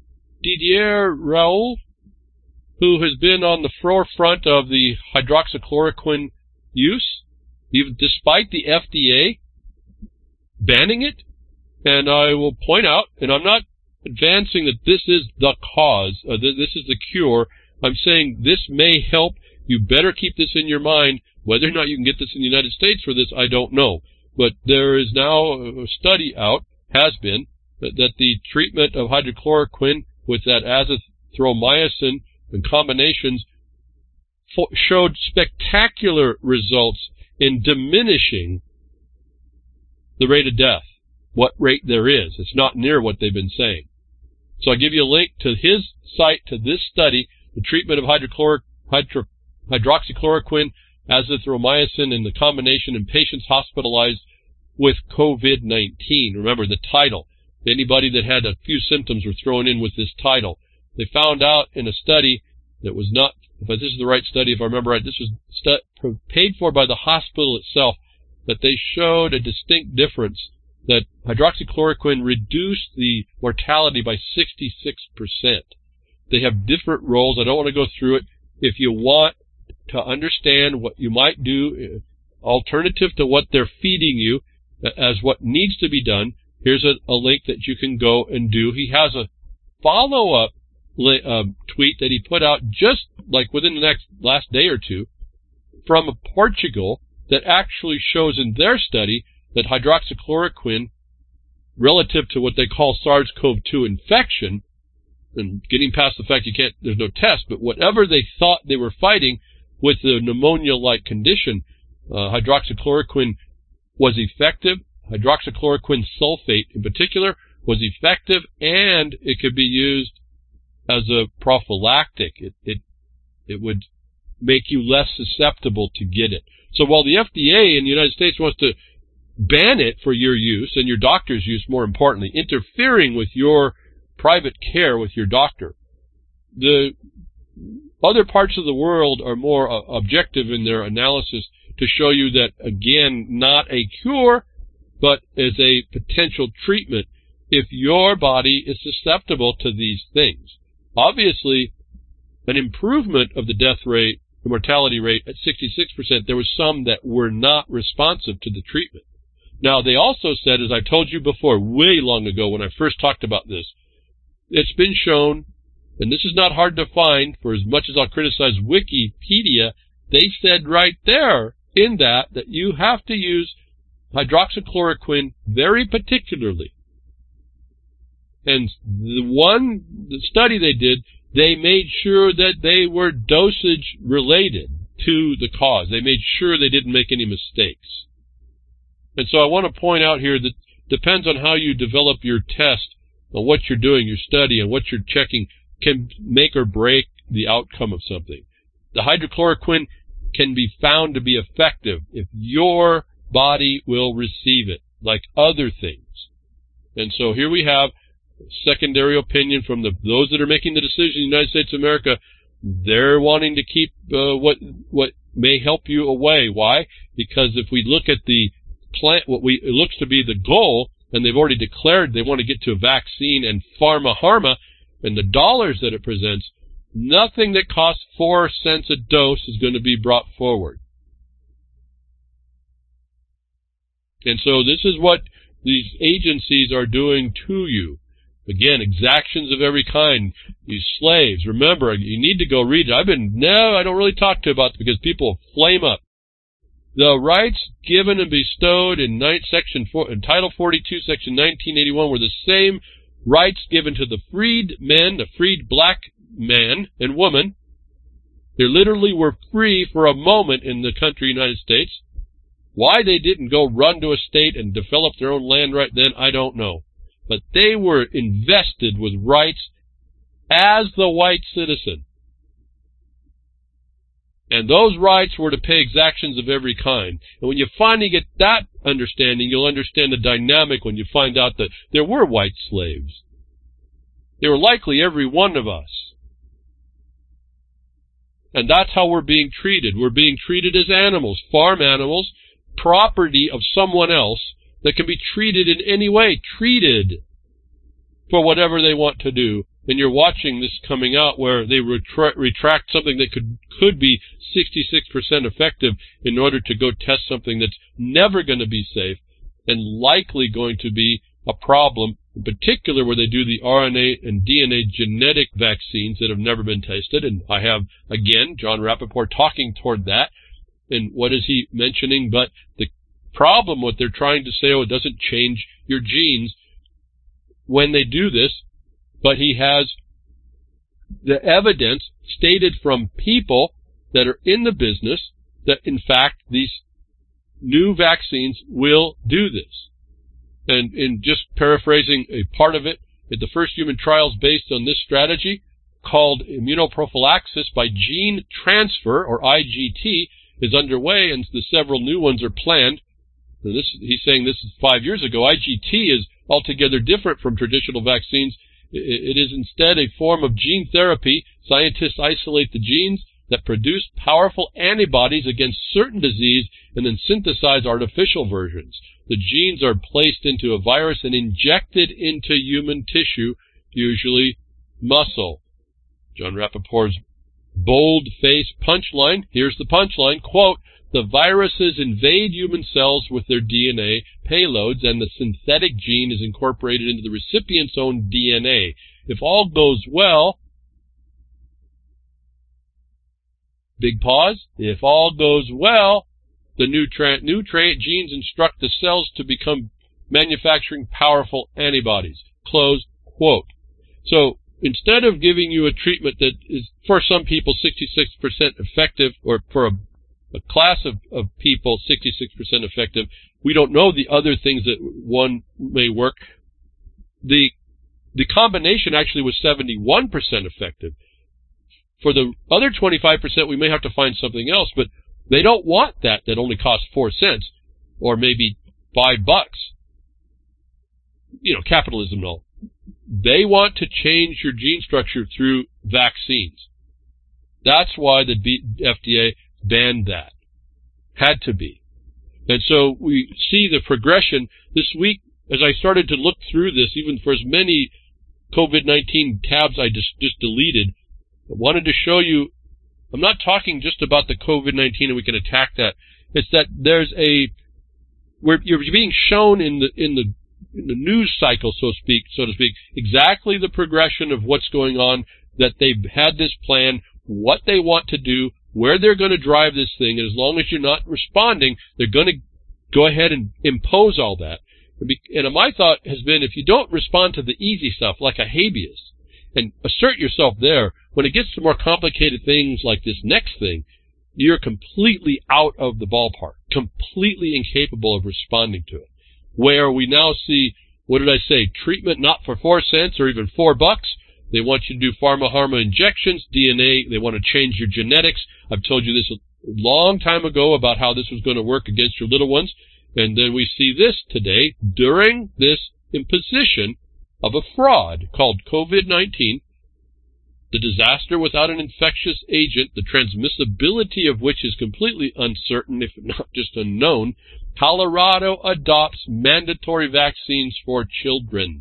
Raoult, who has been on the forefront of the hydroxychloroquine use, even despite the FDA banning it. And I will point out, and I'm not advancing that this is the cause, this is the cure. I'm saying this may help. You better keep this in your mind. Whether or not you can get this in the United States for this, I don't know. But there is now a study out, has been, that the treatment of hydrochloroquine with that azithromycin and combinations showed spectacular results in diminishing the rate of death, what rate there is. It's not near what they've been saying. So I'll give you a link to his site, to this study, the treatment of hydroxychloroquine, azithromycin, and the combination in patients hospitalized with COVID-19. Remember the title. Anybody that had a few symptoms were thrown in with this title. They found out in a study that was not, if this is the right study, if I remember right, this was paid for by the hospital itself, that they showed a distinct difference, that hydroxychloroquine reduced the mortality by 66%. They have different roles. I don't want to go through it. If you want to understand what you might do, alternative to what they're feeding you, as what needs to be done, here's a link that you can go and do. He has a follow-up tweet that he put out just like within the last day or two from Portugal that actually shows in their study that hydroxychloroquine, relative to what they call SARS-CoV-2 infection, and getting past the fact there's no test, but whatever they thought they were fighting with the pneumonia-like condition, hydroxychloroquine was effective. Hydroxychloroquine sulfate in particular was effective, and it could be used as a prophylactic. It would make you less susceptible to get it. So while the FDA in the United States wants to ban it for your use and your doctor's use, more importantly, interfering with your private care with your doctor, the other parts of the world are more objective in their analysis to show you that, again, not a cure, but as a potential treatment if your body is susceptible to these things. Obviously, an improvement of the death rate, the mortality rate at 66%, there was some that were not responsive to the treatment. Now, they also said, as I told you before, way long ago when I first talked about this, it's been shown, and this is not hard to find, for as much as I'll criticize Wikipedia, they said right there in that you have to use hydroxychloroquine very particularly. And the study they did, they made sure that they were dosage related to the cause. They made sure they didn't make any mistakes. And so I want to point out here that depends on how you develop your test, on what you're doing, your study, and what you're checking can make or break the outcome of something. The hydrochloroquine can be found to be effective if your body will receive it, like other things. And so here we have secondary opinion from those that are making the decision in the United States of America. They're wanting to keep what may help you away. Why? Because if we look at the plant, it looks to be the goal, and they've already declared they want to get to a vaccine and pharma, and the dollars that it presents, nothing that costs 4 cents a dose is going to be brought forward. And so this is what these agencies are doing to you. Again, exactions of every kind. These slaves, remember, you need to go read it. I don't really talk to about it because people flame up. The rights given and bestowed in Title 42, Section 1981 were the same rights given to the freed men, the freed black man and woman. They literally were free for a moment in the country United States. Why they didn't go run to a state and develop their own land right then, I don't know. But they were invested with rights as the white citizen. And those rights were to pay exactions of every kind. And when you finally get that understanding, you'll understand the dynamic when you find out that there were white slaves. They were likely every one of us. And that's how we're being treated. We're being treated as animals, farm animals, property of someone else that can be treated in any way, treated for whatever they want to do. And you're watching this coming out where they retract something that could be 66% effective in order to go test something that's never going to be safe and likely going to be a problem, in particular where they do the RNA and DNA genetic vaccines that have never been tested. And I have, again, John Rappaport talking toward that. And what is he mentioning? But the problem, what they're trying to say, it doesn't change your genes when they do this, but he has the evidence stated from people that are in the business that, in fact, these new vaccines will do this. And in just paraphrasing a part of it, the first human trials based on this strategy, called immunoprophylaxis by gene transfer, or IgT, is underway, and the several new ones are planned. And he's saying this is 5 years ago. IgT is altogether different from traditional vaccines. It is instead a form of gene therapy. Scientists isolate the genes that produce powerful antibodies against certain disease and then synthesize artificial versions. The genes are placed into a virus and injected into human tissue, usually muscle. John Rappaport's bold-faced punchline, here's the punchline, quote, "The viruses invade human cells with their DNA payloads, and the synthetic gene is incorporated into the recipient's own DNA. If all goes well," big pause, "if all goes well, the new genes instruct the cells to become manufacturing powerful antibodies." Close quote. So instead of giving you a treatment that is, for some people, 66% effective, or for a class of people, 66% effective, we don't know the other things that one may work. The combination actually was 71% effective. For the other 25%, we may have to find something else, but they don't want that only costs 4 cents or maybe $5. You know, capitalism and all. They want to change your gene structure through vaccines. That's why the FDA banned that. Had to be. And so we see the progression this week as I started to look through this, even for as many COVID-19 tabs I just deleted. I wanted to show you, I'm not talking just about the COVID-19 and we can attack that. It's that there's where you're being shown in the news cycle, so to speak, exactly the progression of what's going on, that they've had this plan, what they want to do, where they're going to drive this thing, and as long as you're not responding, they're going to go ahead and impose all that. And my thought has been, if you don't respond to the easy stuff, like a habeas, and assert yourself there, when it gets to more complicated things like this next thing, you're completely out of the ballpark, completely incapable of responding to it. Where we now see, what did I say, treatment not for 4 cents or even $4. They want you to do pharma injections, DNA. They want to change your genetics. I've told you this a long time ago about how this was going to work against your little ones. And then we see this today during this imposition of a fraud called COVID-19, the disaster without an infectious agent, the transmissibility of which is completely uncertain, if not just unknown. Colorado adopts mandatory vaccines for children.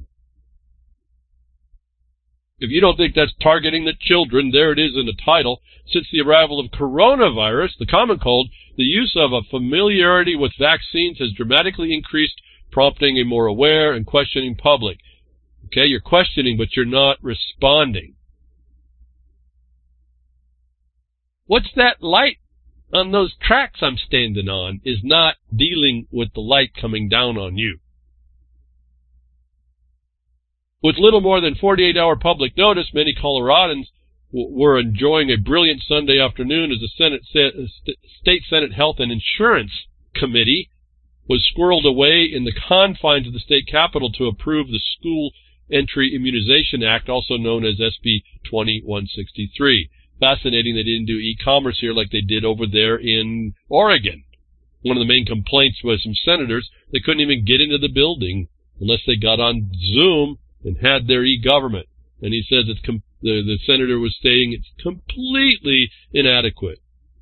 If you don't think that's targeting the children, there it is in the title. Since the arrival of coronavirus, the common cold, the use of a familiarity with vaccines has dramatically increased, prompting a more aware and questioning public. Okay, you're questioning, but you're not responding. What's that light on those tracks I'm standing on is not dealing with the light coming down on you. With little more than 48-hour public notice, many Coloradans were enjoying a brilliant Sunday afternoon as the State Senate Health and Insurance Committee was squirreled away in the confines of the state capitol to approve the School Entry Immunization Act, also known as SB 2163. Fascinating they didn't do e-commerce here like they did over there in Oregon. One of the main complaints was some senators, they couldn't even get into the building unless they got on Zoom and had their e-government. And he says the senator was stating it's completely inadequate.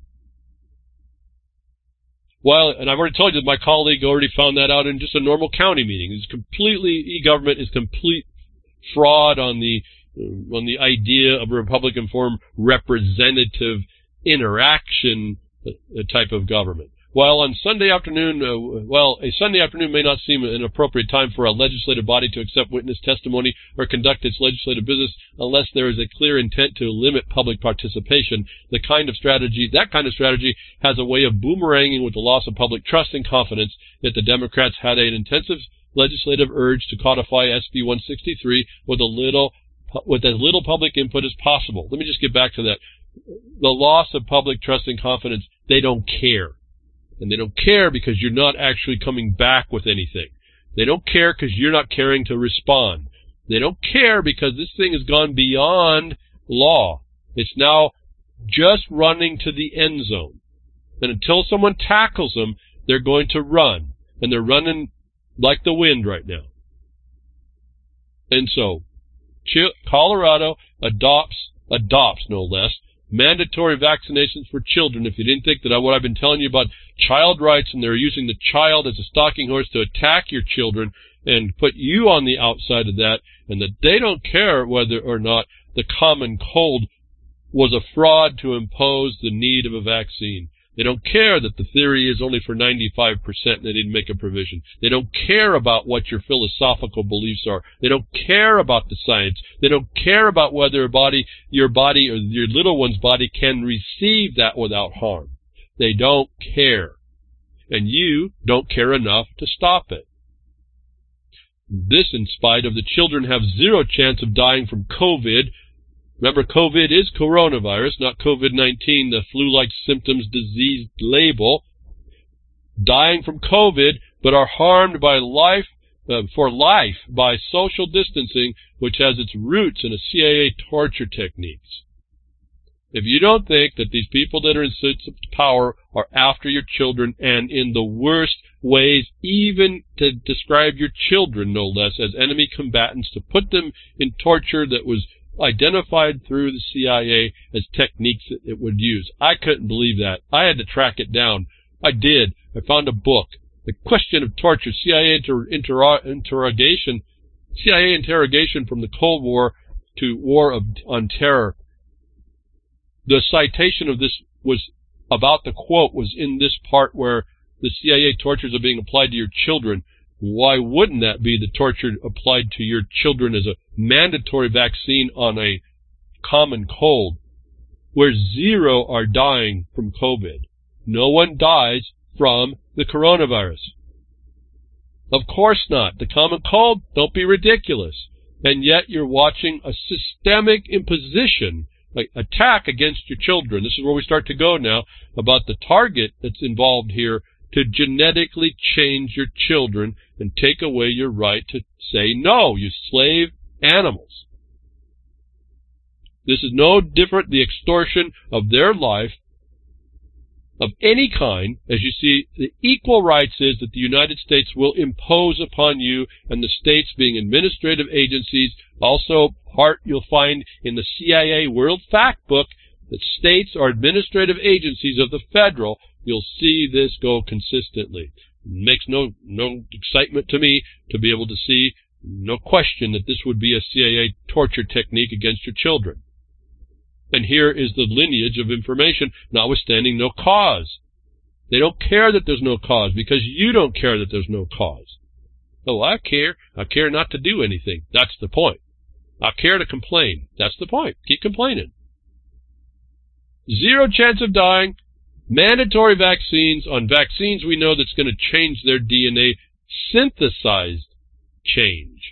And I've already told you that my colleague already found that out in just a normal county meeting. It's completely, e-government is complete fraud on the idea of a Republican form representative interaction type of government. While on Sunday afternoon, a Sunday afternoon may not seem an appropriate time for a legislative body to accept witness testimony or conduct its legislative business unless there is a clear intent to limit public participation. That kind of strategy has a way of boomeranging with the loss of public trust and confidence. Yet the Democrats had an intensive legislative urge to codify SB 163 with as little public input as possible. Let me just get back to that. The loss of public trust and confidence, they don't care. And they don't care because you're not actually coming back with anything. They don't care because you're not caring to respond. They don't care because this thing has gone beyond law. It's now just running to the end zone. And until someone tackles them, they're going to run. And they're running like the wind right now. And so, Colorado adopts no less, mandatory vaccinations for children. If you didn't think that what I've been telling you about child rights, and they're using the child as a stalking horse to attack your children and put you on the outside of that, and that they don't care whether or not the common cold was a fraud to impose the need of a vaccine. They don't care that the theory is only for 95% and they didn't make a provision. They don't care about what your philosophical beliefs are. They don't care about the science. They don't care about whether your body or your little one's body can receive that without harm. They don't care. And you don't care enough to stop it. This in spite of the children have zero chance of dying from COVID. Remember, COVID is coronavirus, not COVID-19, the flu-like symptoms disease label. Dying from COVID, but are harmed by for life by social distancing, which has its roots in a CIA torture techniques. If you don't think that these people that are in seats of power are after your children, and in the worst ways, even to describe your children, no less, as enemy combatants, to put them in torture that was identified through the CIA as techniques that it would use. I couldn't believe that. I had to track it down. I did. I found a book, The Question of Torture, CIA interrogation from the Cold War to War on Terror. The citation of this was about the quote was in this part where the CIA tortures are being applied to your children. Why wouldn't that be the torture applied to your children as a mandatory vaccine on a common cold, where zero are dying from COVID? No one dies from the coronavirus. Of course not. The common cold, don't be ridiculous. And yet you're watching a systemic imposition, like attack against your children. This is where we start to go now about the target that's involved here, to genetically change your children and take away your right to say no, you slave animals. This is no different, the extortion of their life of any kind. As you see, the equal rights is that the United States will impose upon you, and the states being administrative agencies. Also, part you'll find in the CIA World Fact Book that states are administrative agencies of the federal. You'll see this go consistently. It makes no excitement to me to be able to see, no question, that this would be a CIA torture technique against your children. And here is the lineage of information, notwithstanding no cause. They don't care that there's no cause, because you don't care that there's no cause. Oh, I care. I care not to do anything. That's the point. I care to complain. That's the point. Keep complaining. Zero chance of dying. Mandatory vaccines. On vaccines we know that's going to change their DNA. Synthesized change.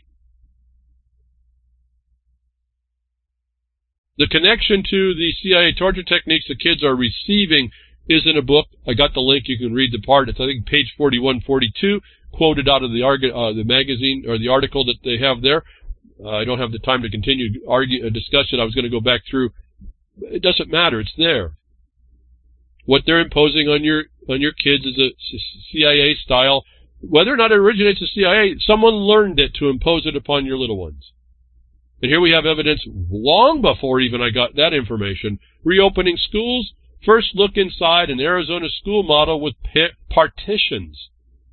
The connection to the CIA torture techniques the kids are receiving is in a book. I got the link. You can read the part. It's, I think, page 4142, quoted out of the magazine or the article that they have there. I don't have the time to continue to discuss it. I was going to go back through. It doesn't matter. It's there. What they're imposing on your kids is a CIA style. Whether or not it originates in CIA, someone learned it to impose it upon your little ones. And here we have evidence long before even I got that information. Reopening schools. First look inside an Arizona school model with partitions.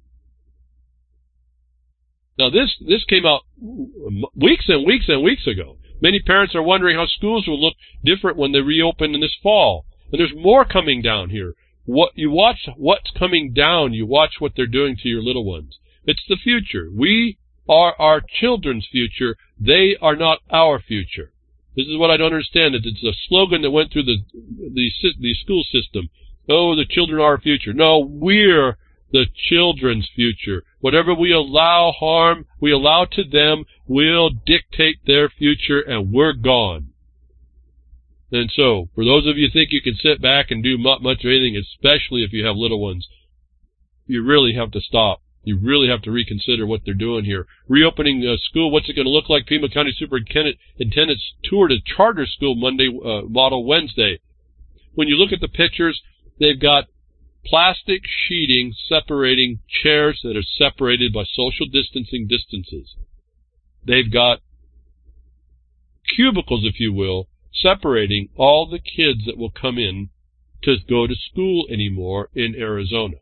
Now this came out weeks and weeks and weeks ago. Many parents are wondering how schools will look different when they reopen in this fall. And there's more coming down here. You watch what's coming down. You watch what they're doing to your little ones. It's the future. We are our children's future. They are not our future. This is what I don't understand. It's a slogan that went through the school system. Oh, the children are our future. No, we're the children's future. Whatever we allow harm, we allow to them, will dictate their future, and we're gone. And so, for those of you who think you can sit back and do much of anything, especially if you have little ones, you really have to stop. You really have to reconsider what they're doing here. Reopening school, what's it going to look like? Pima County Superintendent's toured a charter school model Wednesday. When you look at the pictures, they've got plastic sheeting separating chairs that are separated by social distancing distances. They've got cubicles, if you will, separating all the kids that will come in to go to school anymore in Arizona.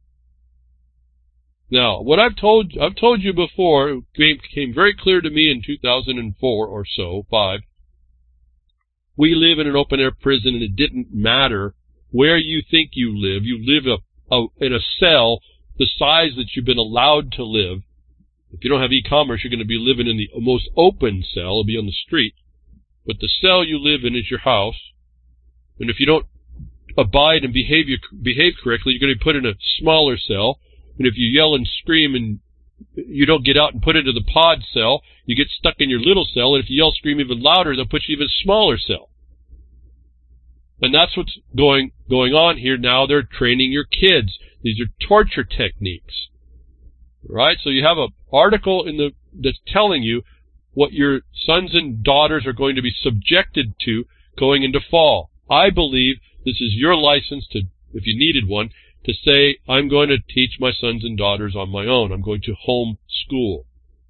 Now, what I've told you before, became very clear to me in 2004 or so, 5. We live in an open-air prison, and it didn't matter where you think you live. You live in a cell the size that you've been allowed to live. If you don't have e-commerce, you're going to be living in the most open cell. It'll be on the street. But the cell you live in is your house. And if you don't abide and behave correctly, you're going to be put in a smaller cell. And if you yell and scream and you don't get out and put into the pod cell. You get stuck in your little cell, and if you yell, scream even louder, they'll put you in an even smaller cell. And that's what's going on here now. They're training your kids. These are torture techniques. Right? So you have an article that's telling you what your sons and daughters are going to be subjected to going into fall. I believe this is your license to, if you needed one, to say, I'm going to teach my sons and daughters on my own. I'm going to home school.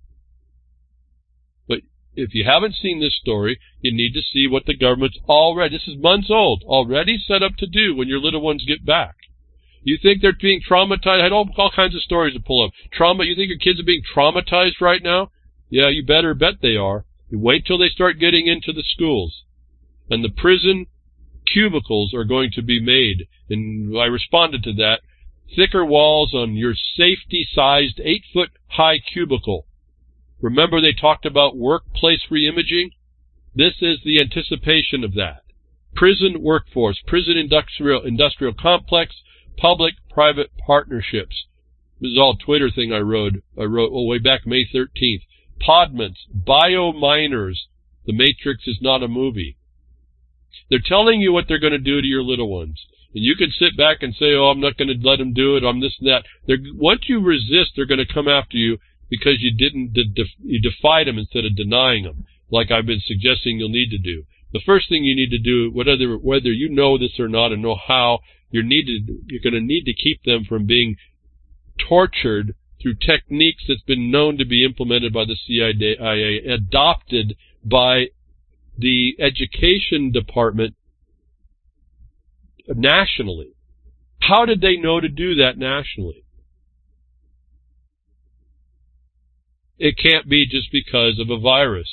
But if you haven't seen this story, you need to see what the government's already, this is months old, already set up to do when your little ones get back. You think they're being traumatized? I had all kinds of stories to pull up. You think your kids are being traumatized right now? Yeah, you better bet they are. You wait till they start getting into the schools. And the prison cubicles are going to be made. And I responded to that. Thicker walls on your safety-sized 8-foot-high cubicle. Remember they talked about workplace reimaging? This is the anticipation of that. Prison workforce, prison industrial complex, public-private partnerships. This is all a Twitter thing I wrote way back May 13th. Podments, biominers. The Matrix is not a movie. They're telling you what they're going to do to your little ones. And you can sit back and say, oh, I'm not going to let them do it. I'm this and that. Once you resist, they're going to come after you because you you defied them instead of denying them, like I've been suggesting you'll need to do. The first thing you need to do, whether you know this or not and know how, you're going to need to keep them from being tortured through techniques that's been known to be implemented by the CIA, adopted by the education department nationally. How did they know to do that nationally? It can't be just because of a virus.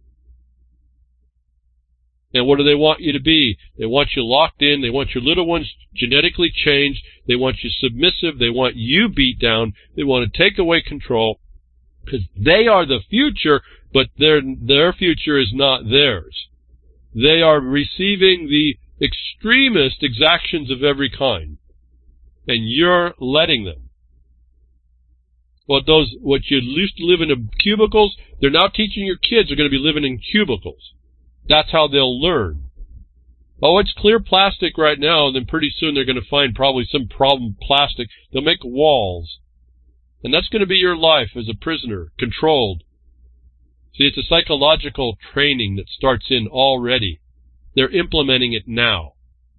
And what do they want you to be? They want you locked in. They want your little ones genetically changed. They want you submissive. They want you beat down. They want to take away control because they are the future, but their future is not theirs. They are receiving the extremist exactions of every kind, and you're letting them. What you used to live in cubicles, they're now teaching your kids are going to be living in cubicles. That's how they'll learn. Oh, it's clear plastic right now, and then pretty soon they're going to find probably some problem plastic. They'll make walls. And that's going to be your life as a prisoner, controlled. See, it's a psychological training that starts in already. They're implementing it now.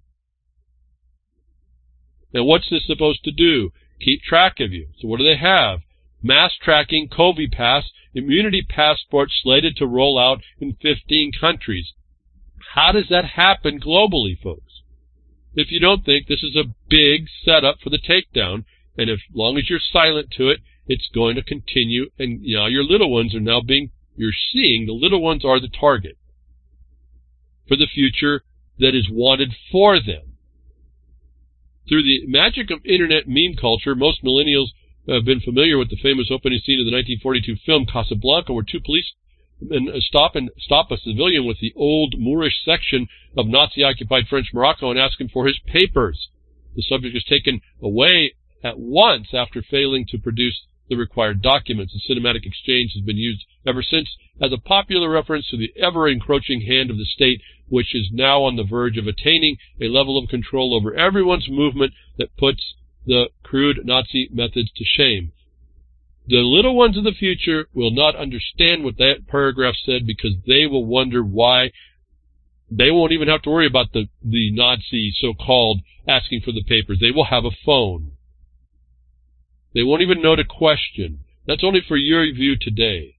Now, what's this supposed to do? Keep track of you. So what do they have? Mass tracking, COVID Pass, immunity passports slated to roll out in 15 countries. How does that happen globally, folks? If you don't think this is a big setup for the takedown, and as long as you're silent to it, it's going to continue, and your little ones are now you're seeing the little ones are the target for the future that is wanted for them. Through the magic of internet meme culture, most millennials have been familiar with the famous opening scene of the 1942 film Casablanca, where two policemen stop a civilian with the old Moorish section of Nazi-occupied French Morocco and ask him for his papers. The subject is taken away at once after failing to produce the required documents. The cinematic exchange has been used ever since as a popular reference to the ever-encroaching hand of the state, which is now on the verge of attaining a level of control over everyone's movement that puts the crude Nazi methods to shame. The little ones of the future will not understand what that paragraph said because they will wonder why. They won't even have to worry about the Nazi so-called asking for the papers. They will have a phone. They won't even know to question. That's only for your view today.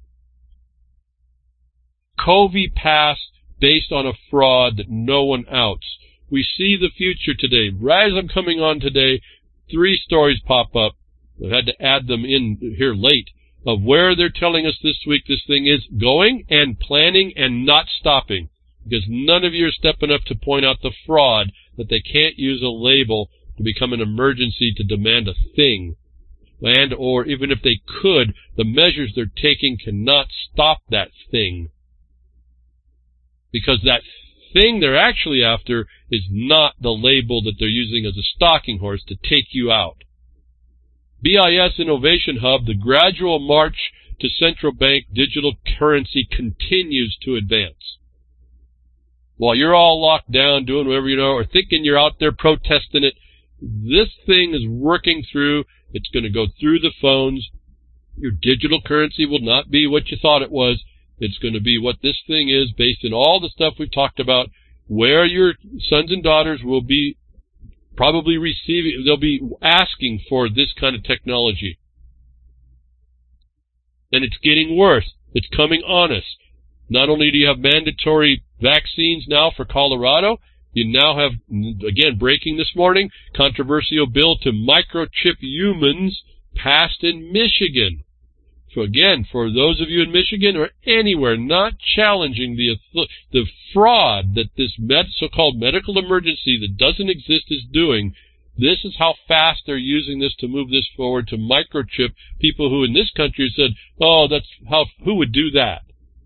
COVID Pass based on a fraud that no one outs. We see the future today. Right as I'm coming on today, 3 stories pop up. I've had to add them in here late of where they're telling us this week this thing is going and planning and not stopping. Because none of you are stepping up to point out the fraud that they can't use a label to become an emergency to demand a thing. And or even if they could, the measures they're taking cannot stop that thing. Because that thing they're actually after is not the label that they're using as a stalking horse to take you out. BIS Innovation Hub, the gradual march to central bank digital currency continues to advance. While you're all locked down doing whatever you know or thinking you're out there protesting it, this thing is working through. It's going to go through the phones. Your digital currency will not be what you thought it was. It's going to be what this thing is based on all the stuff we've talked about, where your sons and daughters will be probably receiving, they'll be asking for this kind of technology. And it's getting worse. It's coming on us. Not only do you have mandatory vaccines now for Colorado, you now have, again, breaking this morning, controversial bill to microchip humans passed in Michigan. So again, for those of you in Michigan or anywhere not challenging the fraud that this so-called medical emergency that doesn't exist is doing, this is how fast they're using this to move this forward, to microchip people who in this country said, oh, who would do that?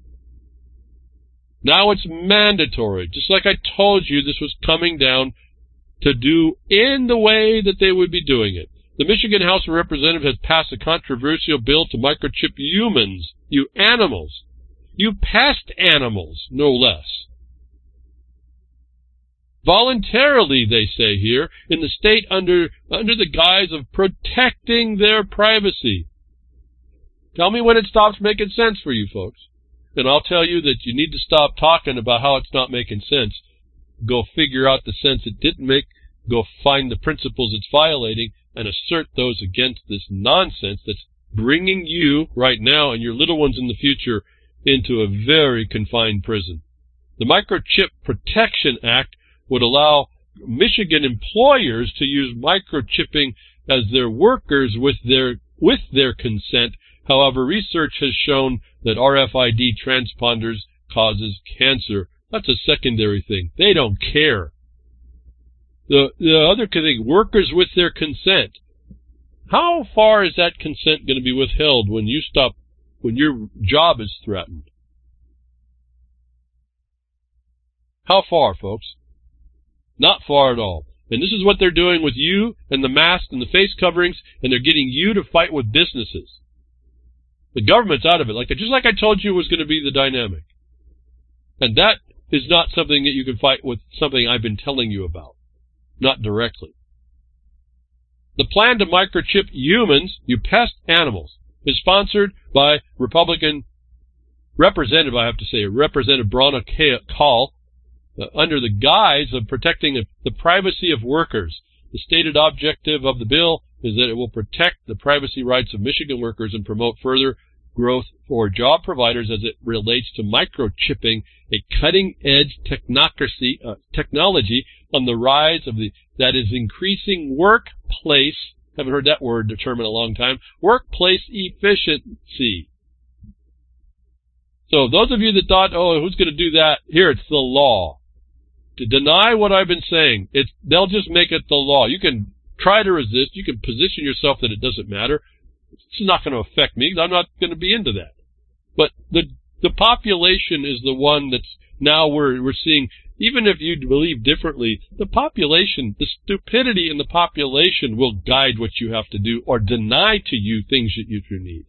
Now it's mandatory. Just like I told you, this was coming down to do in the way that they would be doing it. The Michigan House of Representatives has passed a controversial bill to microchip humans, you animals, you pest animals, no less. Voluntarily, they say here, in the state under the guise of protecting their privacy. Tell me when it stops making sense for you folks. And I'll tell you that you need to stop talking about how it's not making sense. Go figure out the sense it didn't make. Go find the principles it's violating and assert those against this nonsense that's bringing you right now and your little ones in the future into a very confined prison. The Microchip Protection Act would allow Michigan employers to use microchipping as their workers with their consent. However, research has shown that RFID transponders causes cancer. That's a secondary thing. They don't care. The other thing, workers with their consent. How far is that consent going to be withheld when your job is threatened? How far, folks? Not far at all. And this is what they're doing with you and the masks and the face coverings, and they're getting you to fight with businesses. The government's out of it, just like I told you was going to be the dynamic. And that is not something that you can fight with, something I've been telling you about. Not directly. The plan to microchip humans, you pest animals, is sponsored by Representative Brona Call, under the guise of protecting the privacy of workers. The stated objective of the bill is that it will protect the privacy rights of Michigan workers and promote further growth for job providers as it relates to microchipping, a cutting-edge technology on the rise that is increasing workplace, haven't heard that term in a long time, workplace efficiency. So those of you that thought, oh, who's going to do that? Here, it's the law. To deny what I've been saying, they'll just make it the law. You can try to resist. You can position yourself that it doesn't matter. It's not going to affect me. I'm not going to be into that. But the population is the one that's now we're seeing, even if you believe differently, the population, the stupidity in the population will guide what you have to do or deny to you things that you need.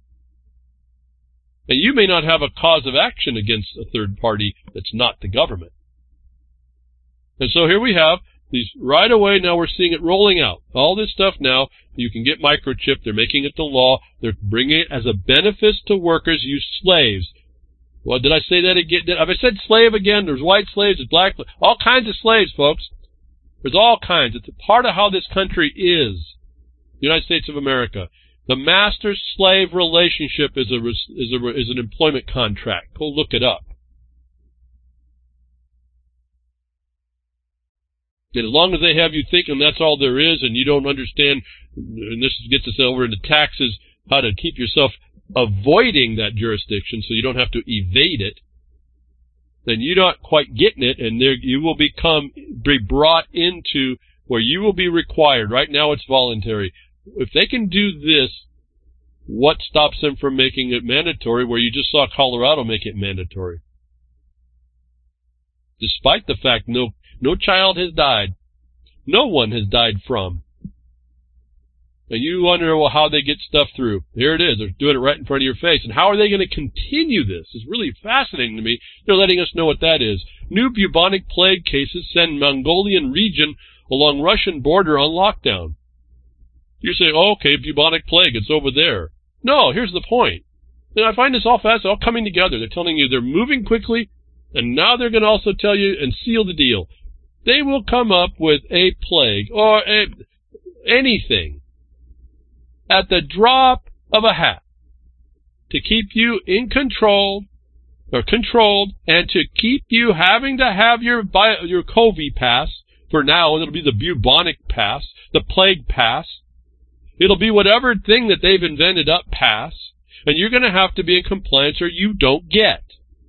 And you may not have a cause of action against a third party that's not the government. And so here we have these right away. Now we're seeing it rolling out. All this stuff now, you can get microchipped. They're making it the law. They're bringing it as a benefit to workers, you slaves. Well, did I say that again? Have I said slave again? There's white slaves, there's black slaves, all kinds of slaves, folks. There's all kinds. It's a part of how this country is. The United States of America. The master-slave relationship is an employment contract. Go look it up. And as long as they have you thinking that's all there is and you don't understand, and this gets us over into taxes, how to keep yourself avoiding that jurisdiction so you don't have to evade it, then you're not quite getting it, and you will be brought into where you will be required. Right now it's voluntary. If they can do this, what stops them from making it mandatory, where you just saw Colorado make it mandatory? Despite the fact no child has died. No one has died from. And you wonder, well, how they get stuff through. Here it is. They're doing it right in front of your face. And how are they going to continue this? It's really fascinating to me. They're letting us know what that is. New bubonic plague cases send Mongolian region along Russian border on lockdown. You say, oh, okay, bubonic plague, it's over there. No, here's the point. And I find this all fast, all coming together. They're telling you they're moving quickly, and now they're going to also tell you and seal the deal. They will come up with a plague or anything at the drop of a hat to keep you in control or controlled, and to keep you having to have your COVID pass. For now, it'll be the bubonic pass, the plague pass. It'll be whatever thing that they've invented up pass, and you're going to have to be in compliance or you don't get.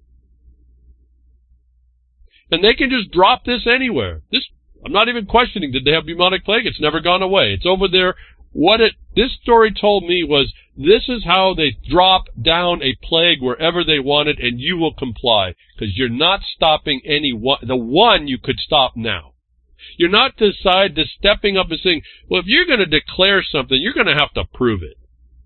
And they can just drop this anywhere. I'm not even questioning, did they have bubonic plague? It's never gone away. It's over there. This story told me was, this is how they drop down a plague wherever they want it, and you will comply, because you're not stopping the one you could stop now. You're not stepping up and saying, well, if you're going to declare something, you're going to have to prove it.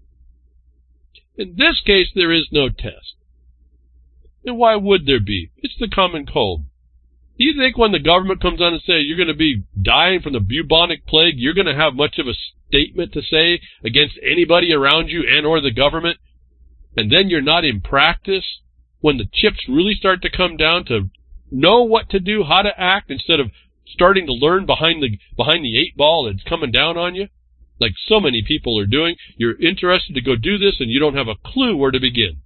In this case, there is no test. And why would there be? It's the common cold. Do you think when the government comes on and says you're going to be dying from the bubonic plague, you're going to have much of a statement to say against anybody around you and or the government? And then you're not in practice when the chips really start to come down to know what to do, how to act, instead of starting to learn behind the eight ball that's coming down on you, like so many people are doing. You're interested to go do this, and you don't have a clue where to begin.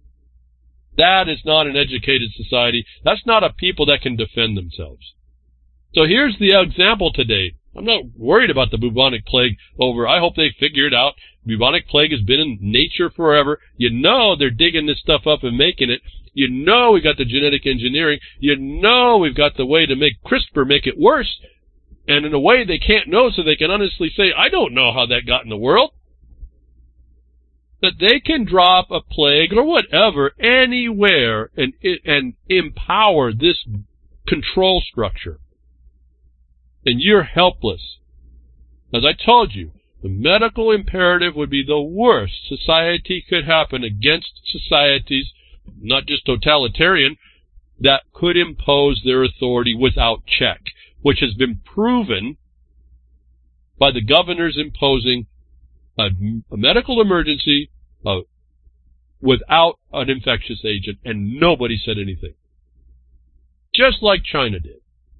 That is not an educated society. That's not a people that can defend themselves. So here's the example today. I'm not worried about the bubonic plague over. I hope they figure it out. Bubonic plague has been in nature forever. You know they're digging this stuff up and making it. You know we got the genetic engineering. You know we've got the way to make CRISPR make it worse. And in a way they can't know, so they can honestly say, I don't know how that got in the world. That they can drop a plague or whatever anywhere and empower this control structure. And you're helpless. As I told you, the medical imperative would be the worst society could happen against societies, not just totalitarian, that could impose their authority without check, which has been proven by the governors imposing a medical emergency without an infectious agent, and nobody said anything. Just like China did.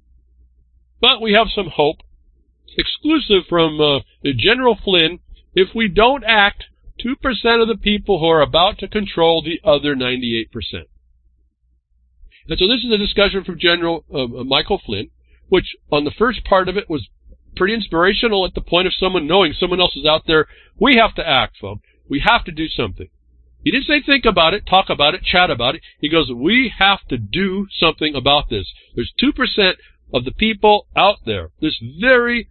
But we have some hope, exclusive from General Flynn. If we don't act, 2% of the people who are about to control the other 98%. And so this is a discussion from General Michael Flynn, which on the first part of it was pretty inspirational at the point of someone knowing someone else is out there. We have to act, folks. We have to do something. He didn't say think about it, talk about it, chat about it. He goes, we have to do something about this. There's 2% of the people out there, this very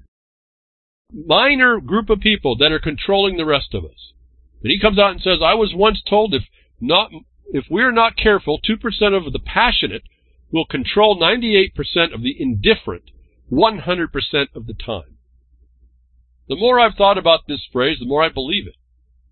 minor group of people that are controlling the rest of us. And he comes out and says, I was once told if we're not careful, 2% of the passionate will control 98% of the indifferent 100% of the time. The more I've thought about this phrase, the more I believe it.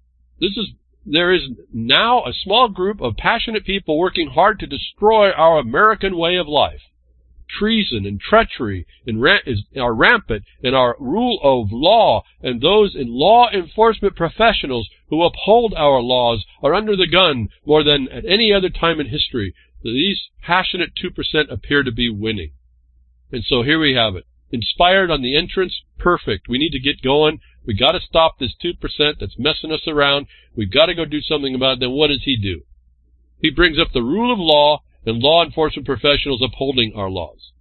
There is now a small group of passionate people working hard to destroy our American way of life. Treason and treachery are rampant, and our rule of law and those in law enforcement professionals who uphold our laws are under the gun more than at any other time in history. These passionate 2% appear to be winning. And so here we have it. Inspired on the entrance, perfect. We need to get going. We got to stop this 2% that's messing us around. We've got to go do something about it. Then what does he do? He brings up the rule of law and law enforcement professionals upholding our laws.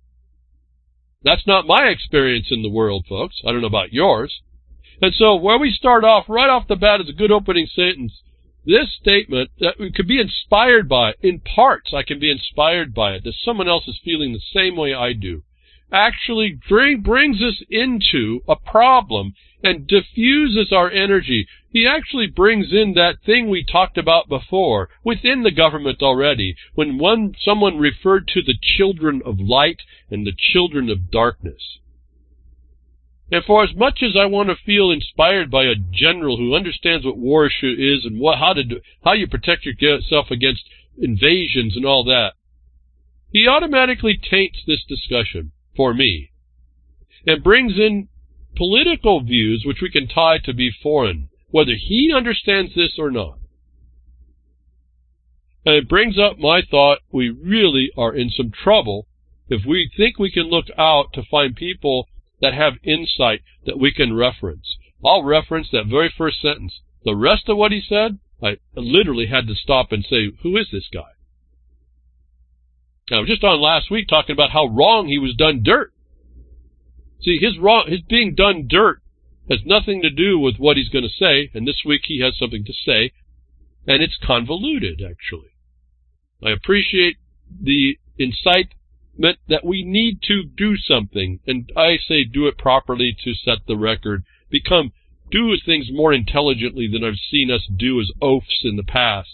That's not my experience in the world, folks. I don't know about yours. And so where we start off, right off the bat, is a good opening sentence. This statement that we could be inspired by, in parts I can be inspired by it, that someone else is feeling the same way I do, actually brings us into a problem and diffuses our energy. He actually brings in that thing we talked about before within the government already, when someone referred to the children of light and the children of darkness. And for as much as I want to feel inspired by a general who understands what war is and how you protect yourself against invasions and all that, he automatically taints this discussion for me and brings in political views which we can tie to be foreign, whether he understands this or not. And it brings up my thought we really are in some trouble if we think we can look out to find people that have insight that we can reference. I'll reference that very first sentence. The rest of what he said, I literally had to stop and say, who is this guy? I was just on last week talking about how wrong he was done dirt. See, his being done dirt has nothing to do with what he's going to say, and this week he has something to say, and it's convoluted, actually. I appreciate the incitement that we need to do something, and I say do it properly to set the record, do things more intelligently than I've seen us do as oafs in the past.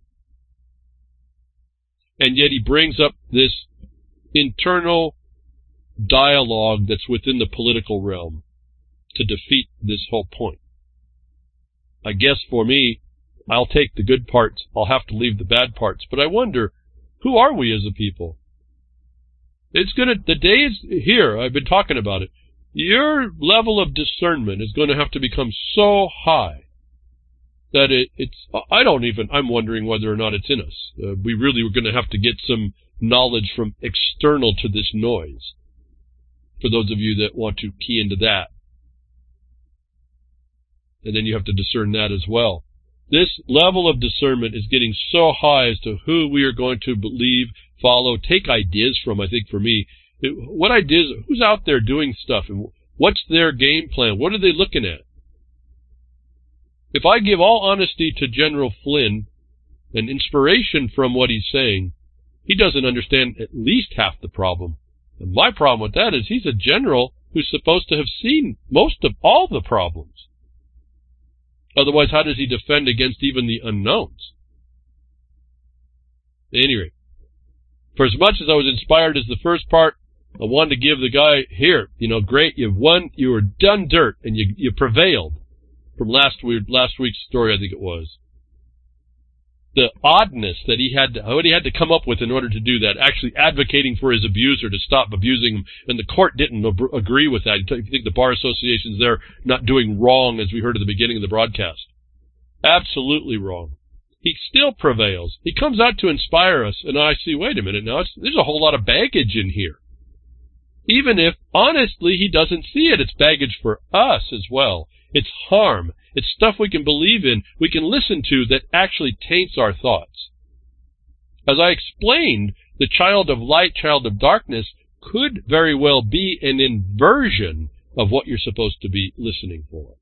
And yet he brings up this internal dialogue that's within the political realm to defeat this whole point. I guess for me, I'll take the good parts. I'll have to leave the bad parts. But I wonder, who are we as a people? The day is here. I've been talking about it. Your level of discernment is going to have to become so high that I'm wondering whether or not it's in us. We really were going to have to get some knowledge from external to this noise. For those of you that want to key into that. And then you have to discern that as well. This level of discernment is getting so high as to who we are going to believe, follow, take ideas from. I think for me, what ideas, who's out there doing stuff, and what's their game plan? What are they looking at? If I give all honesty to General Flynn and inspiration from what he's saying, he doesn't understand at least half the problem. And my problem with that is he's a general who's supposed to have seen most of all the problems. Otherwise, how does he defend against even the unknowns? Anyway, for as much as I was inspired as the first part, I wanted to give the guy here, great, you've won, you were done dirt, and you prevailed. From last week's story, I think it was. The oddness that what he had to come up with in order to do that, actually advocating for his abuser to stop abusing him, and the court didn't agree with that. You think the bar association's there not doing wrong, as we heard at the beginning of the broadcast. Absolutely wrong. He still prevails. He comes out to inspire us, and I see, wait a minute now, there's a whole lot of baggage in here. Even if, honestly, he doesn't see it, it's baggage for us as well. It's harm. It's stuff we can believe in, we can listen to, that actually taints our thoughts. As I explained, the child of light, child of darkness could very well be an inversion of what you're supposed to be listening for.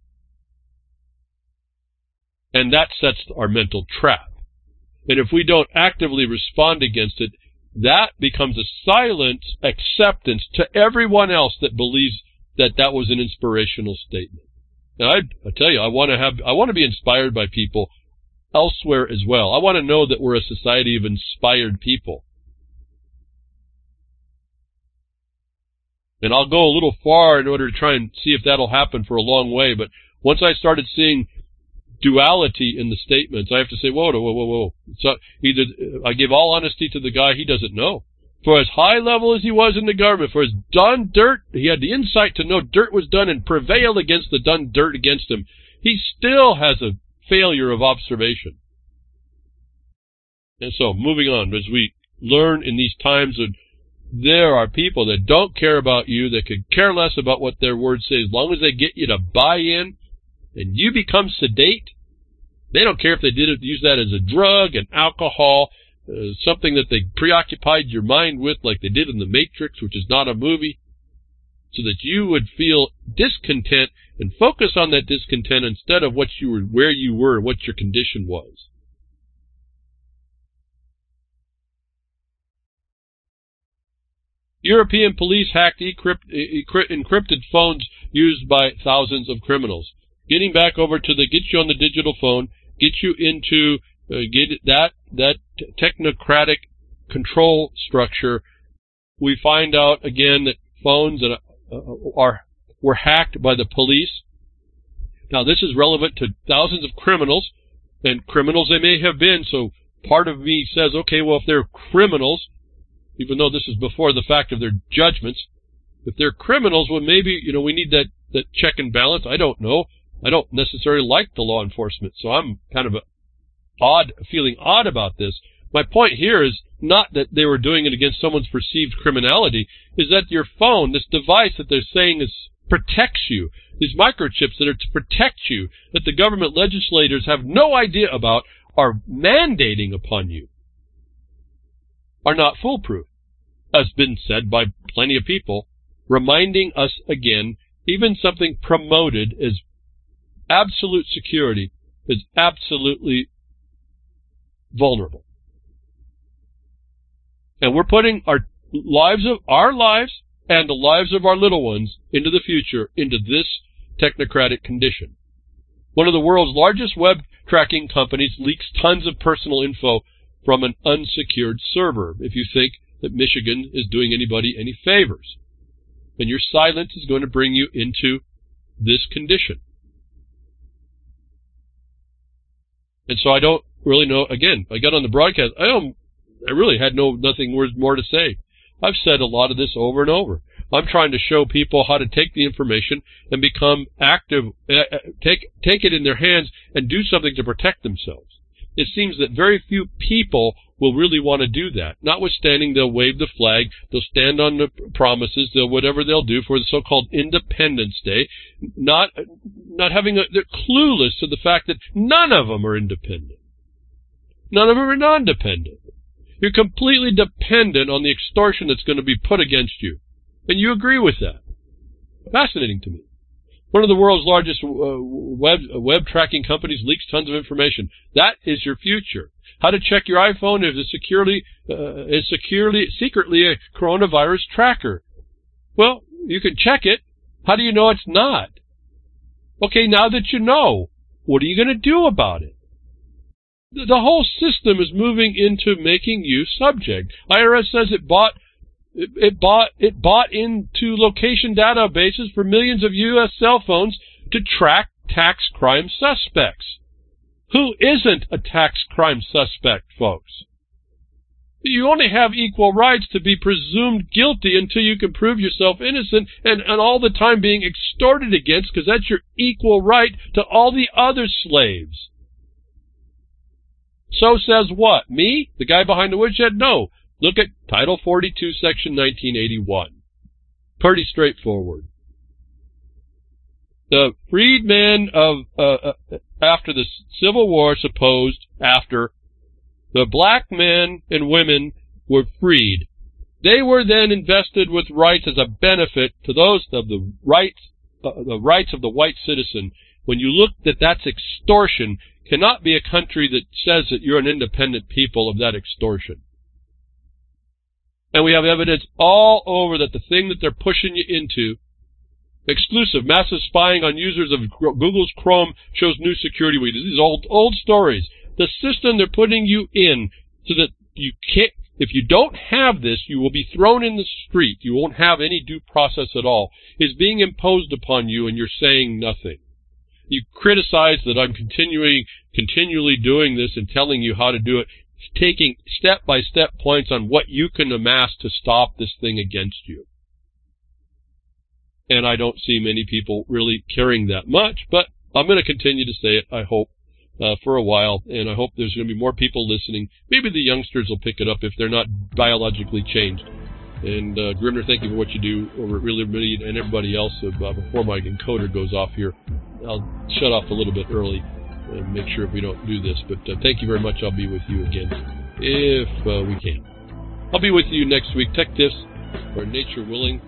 And that sets our mental trap. And if we don't actively respond against it, that becomes a silent acceptance to everyone else that believes that that was an inspirational statement. And I tell you, I want to be inspired by people elsewhere as well. I want to know that we're a society of inspired people. And I'll go a little far in order to try and see if that'll happen for a long way. But once I started seeing duality in the statements, I have to say, whoa. So either I give all honesty to the guy, he doesn't know. For as high level as he was in the government, for as done dirt, he had the insight to know dirt was done and prevailed against the done dirt against him. He still has a failure of observation. And so, moving on, as we learn in these times that there are people that don't care about you, that could care less about what their words say, as long as they get you to buy in, and you become sedate. They don't care if they use that as a drug, an alcohol, something that they preoccupied your mind with, like they did in The Matrix, which is not a movie, so that you would feel discontent and focus on that discontent instead of where you were, and what your condition was. European police hacked encrypted phones used by thousands of criminals. Getting back over to get you on the digital phone, get you into that technocratic control structure. We find out again that phones are were hacked by the police. Now, this is relevant to thousands of criminals, and criminals they may have been, so part of me says, okay, well, if they're criminals, even though this is before the fact of their judgments, if they're criminals, well, maybe, we need that check and balance. I don't know. I don't necessarily like the law enforcement, so I'm kind of feeling odd about this. My point here is not that they were doing it against someone's perceived criminality, is that your phone, this device that they're saying protects you, these microchips that are to protect you, that the government legislators have no idea about, are mandating upon you, are not foolproof, as been said by plenty of people, reminding us again, even something promoted as absolute security is absolutely vulnerable. And we're putting our lives and the lives of our little ones into the future, into this technocratic condition. One of the world's largest web tracking companies leaks tons of personal info from an unsecured server, if you think that Michigan is doing anybody any favors. And your silence is going to bring you into this condition. And so I don't really know, again, I got on the broadcast, I really had nothing more to say. I've said a lot of this over and over. I'm trying to show people how to take the information and become active, take it in their hands and do something to protect themselves. It seems that very few people will really want to do that. Notwithstanding, they'll wave the flag, they'll stand on the promises, whatever they'll do for the so-called Independence Day, they're clueless to the fact that none of them are independent. None of them are non-dependent. You're completely dependent on the extortion that's going to be put against you. And you agree with that. Fascinating to me. One of the world's largest web tracking companies leaks tons of information. That is your future. How to check your iPhone if it's secretly a coronavirus tracker. Well, you can check it. How do you know it's not? Okay, now that you know, what are you going to do about it? The whole system is moving into making you subject. IRS says it bought into location databases for millions of U.S. cell phones to track tax crime suspects. Who isn't a tax crime suspect, folks? You only have equal rights to be presumed guilty until you can prove yourself innocent and all the time being extorted against, because that's your equal right to all the other slaves. So says what? Me? The guy behind the woodshed? No. Look at Title 42, Section 1981. Pretty straightforward. The freedmen after the Civil War, the black men and women were freed. They were then invested with rights as a benefit to those of the rights of the white citizen. When you look that's extortion, cannot be a country that says that you're an independent people of that extortion. And we have evidence all over that the thing that they're pushing you into, exclusive, massive spying on users of Google's Chrome shows new security weaknesses. These old stories. The system they're putting you in so that you can't, if you don't have this, you will be thrown in the street. You won't have any due process at all. Is being imposed upon you, and you're saying nothing. You criticize that I'm continually doing this and telling you how to do it, taking step-by-step points on what you can amass to stop this thing against you. And I don't see many people really caring that much, but I'm going to continue to say it, I hope, for a while, and I hope there's going to be more people listening. Maybe the youngsters will pick it up if they're not biologically changed. And Grimner, thank you for what you do over at Real Liberty and everybody else. Before my encoder goes off here, I'll shut off a little bit early and make sure we don't do this. But thank you very much. I'll be with you again if we can. I'll be with you next week. Tech Tiffs, or nature willing.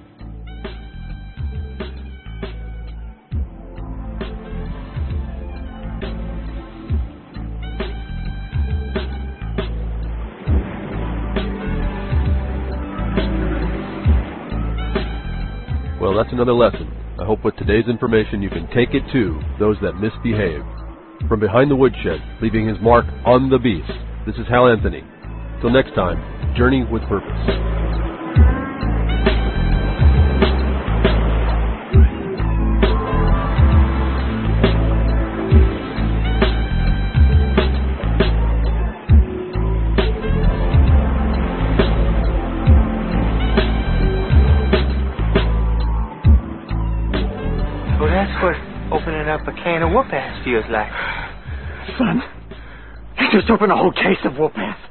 Well, that's another lesson. I hope with today's information you can take it to those that misbehave. From behind the woodshed, leaving his mark on the beast, this is Hal Anthony. Till next time, journey with purpose. up a can of whoop-ass feels like. Son, you just opened a whole case of whoop-ass.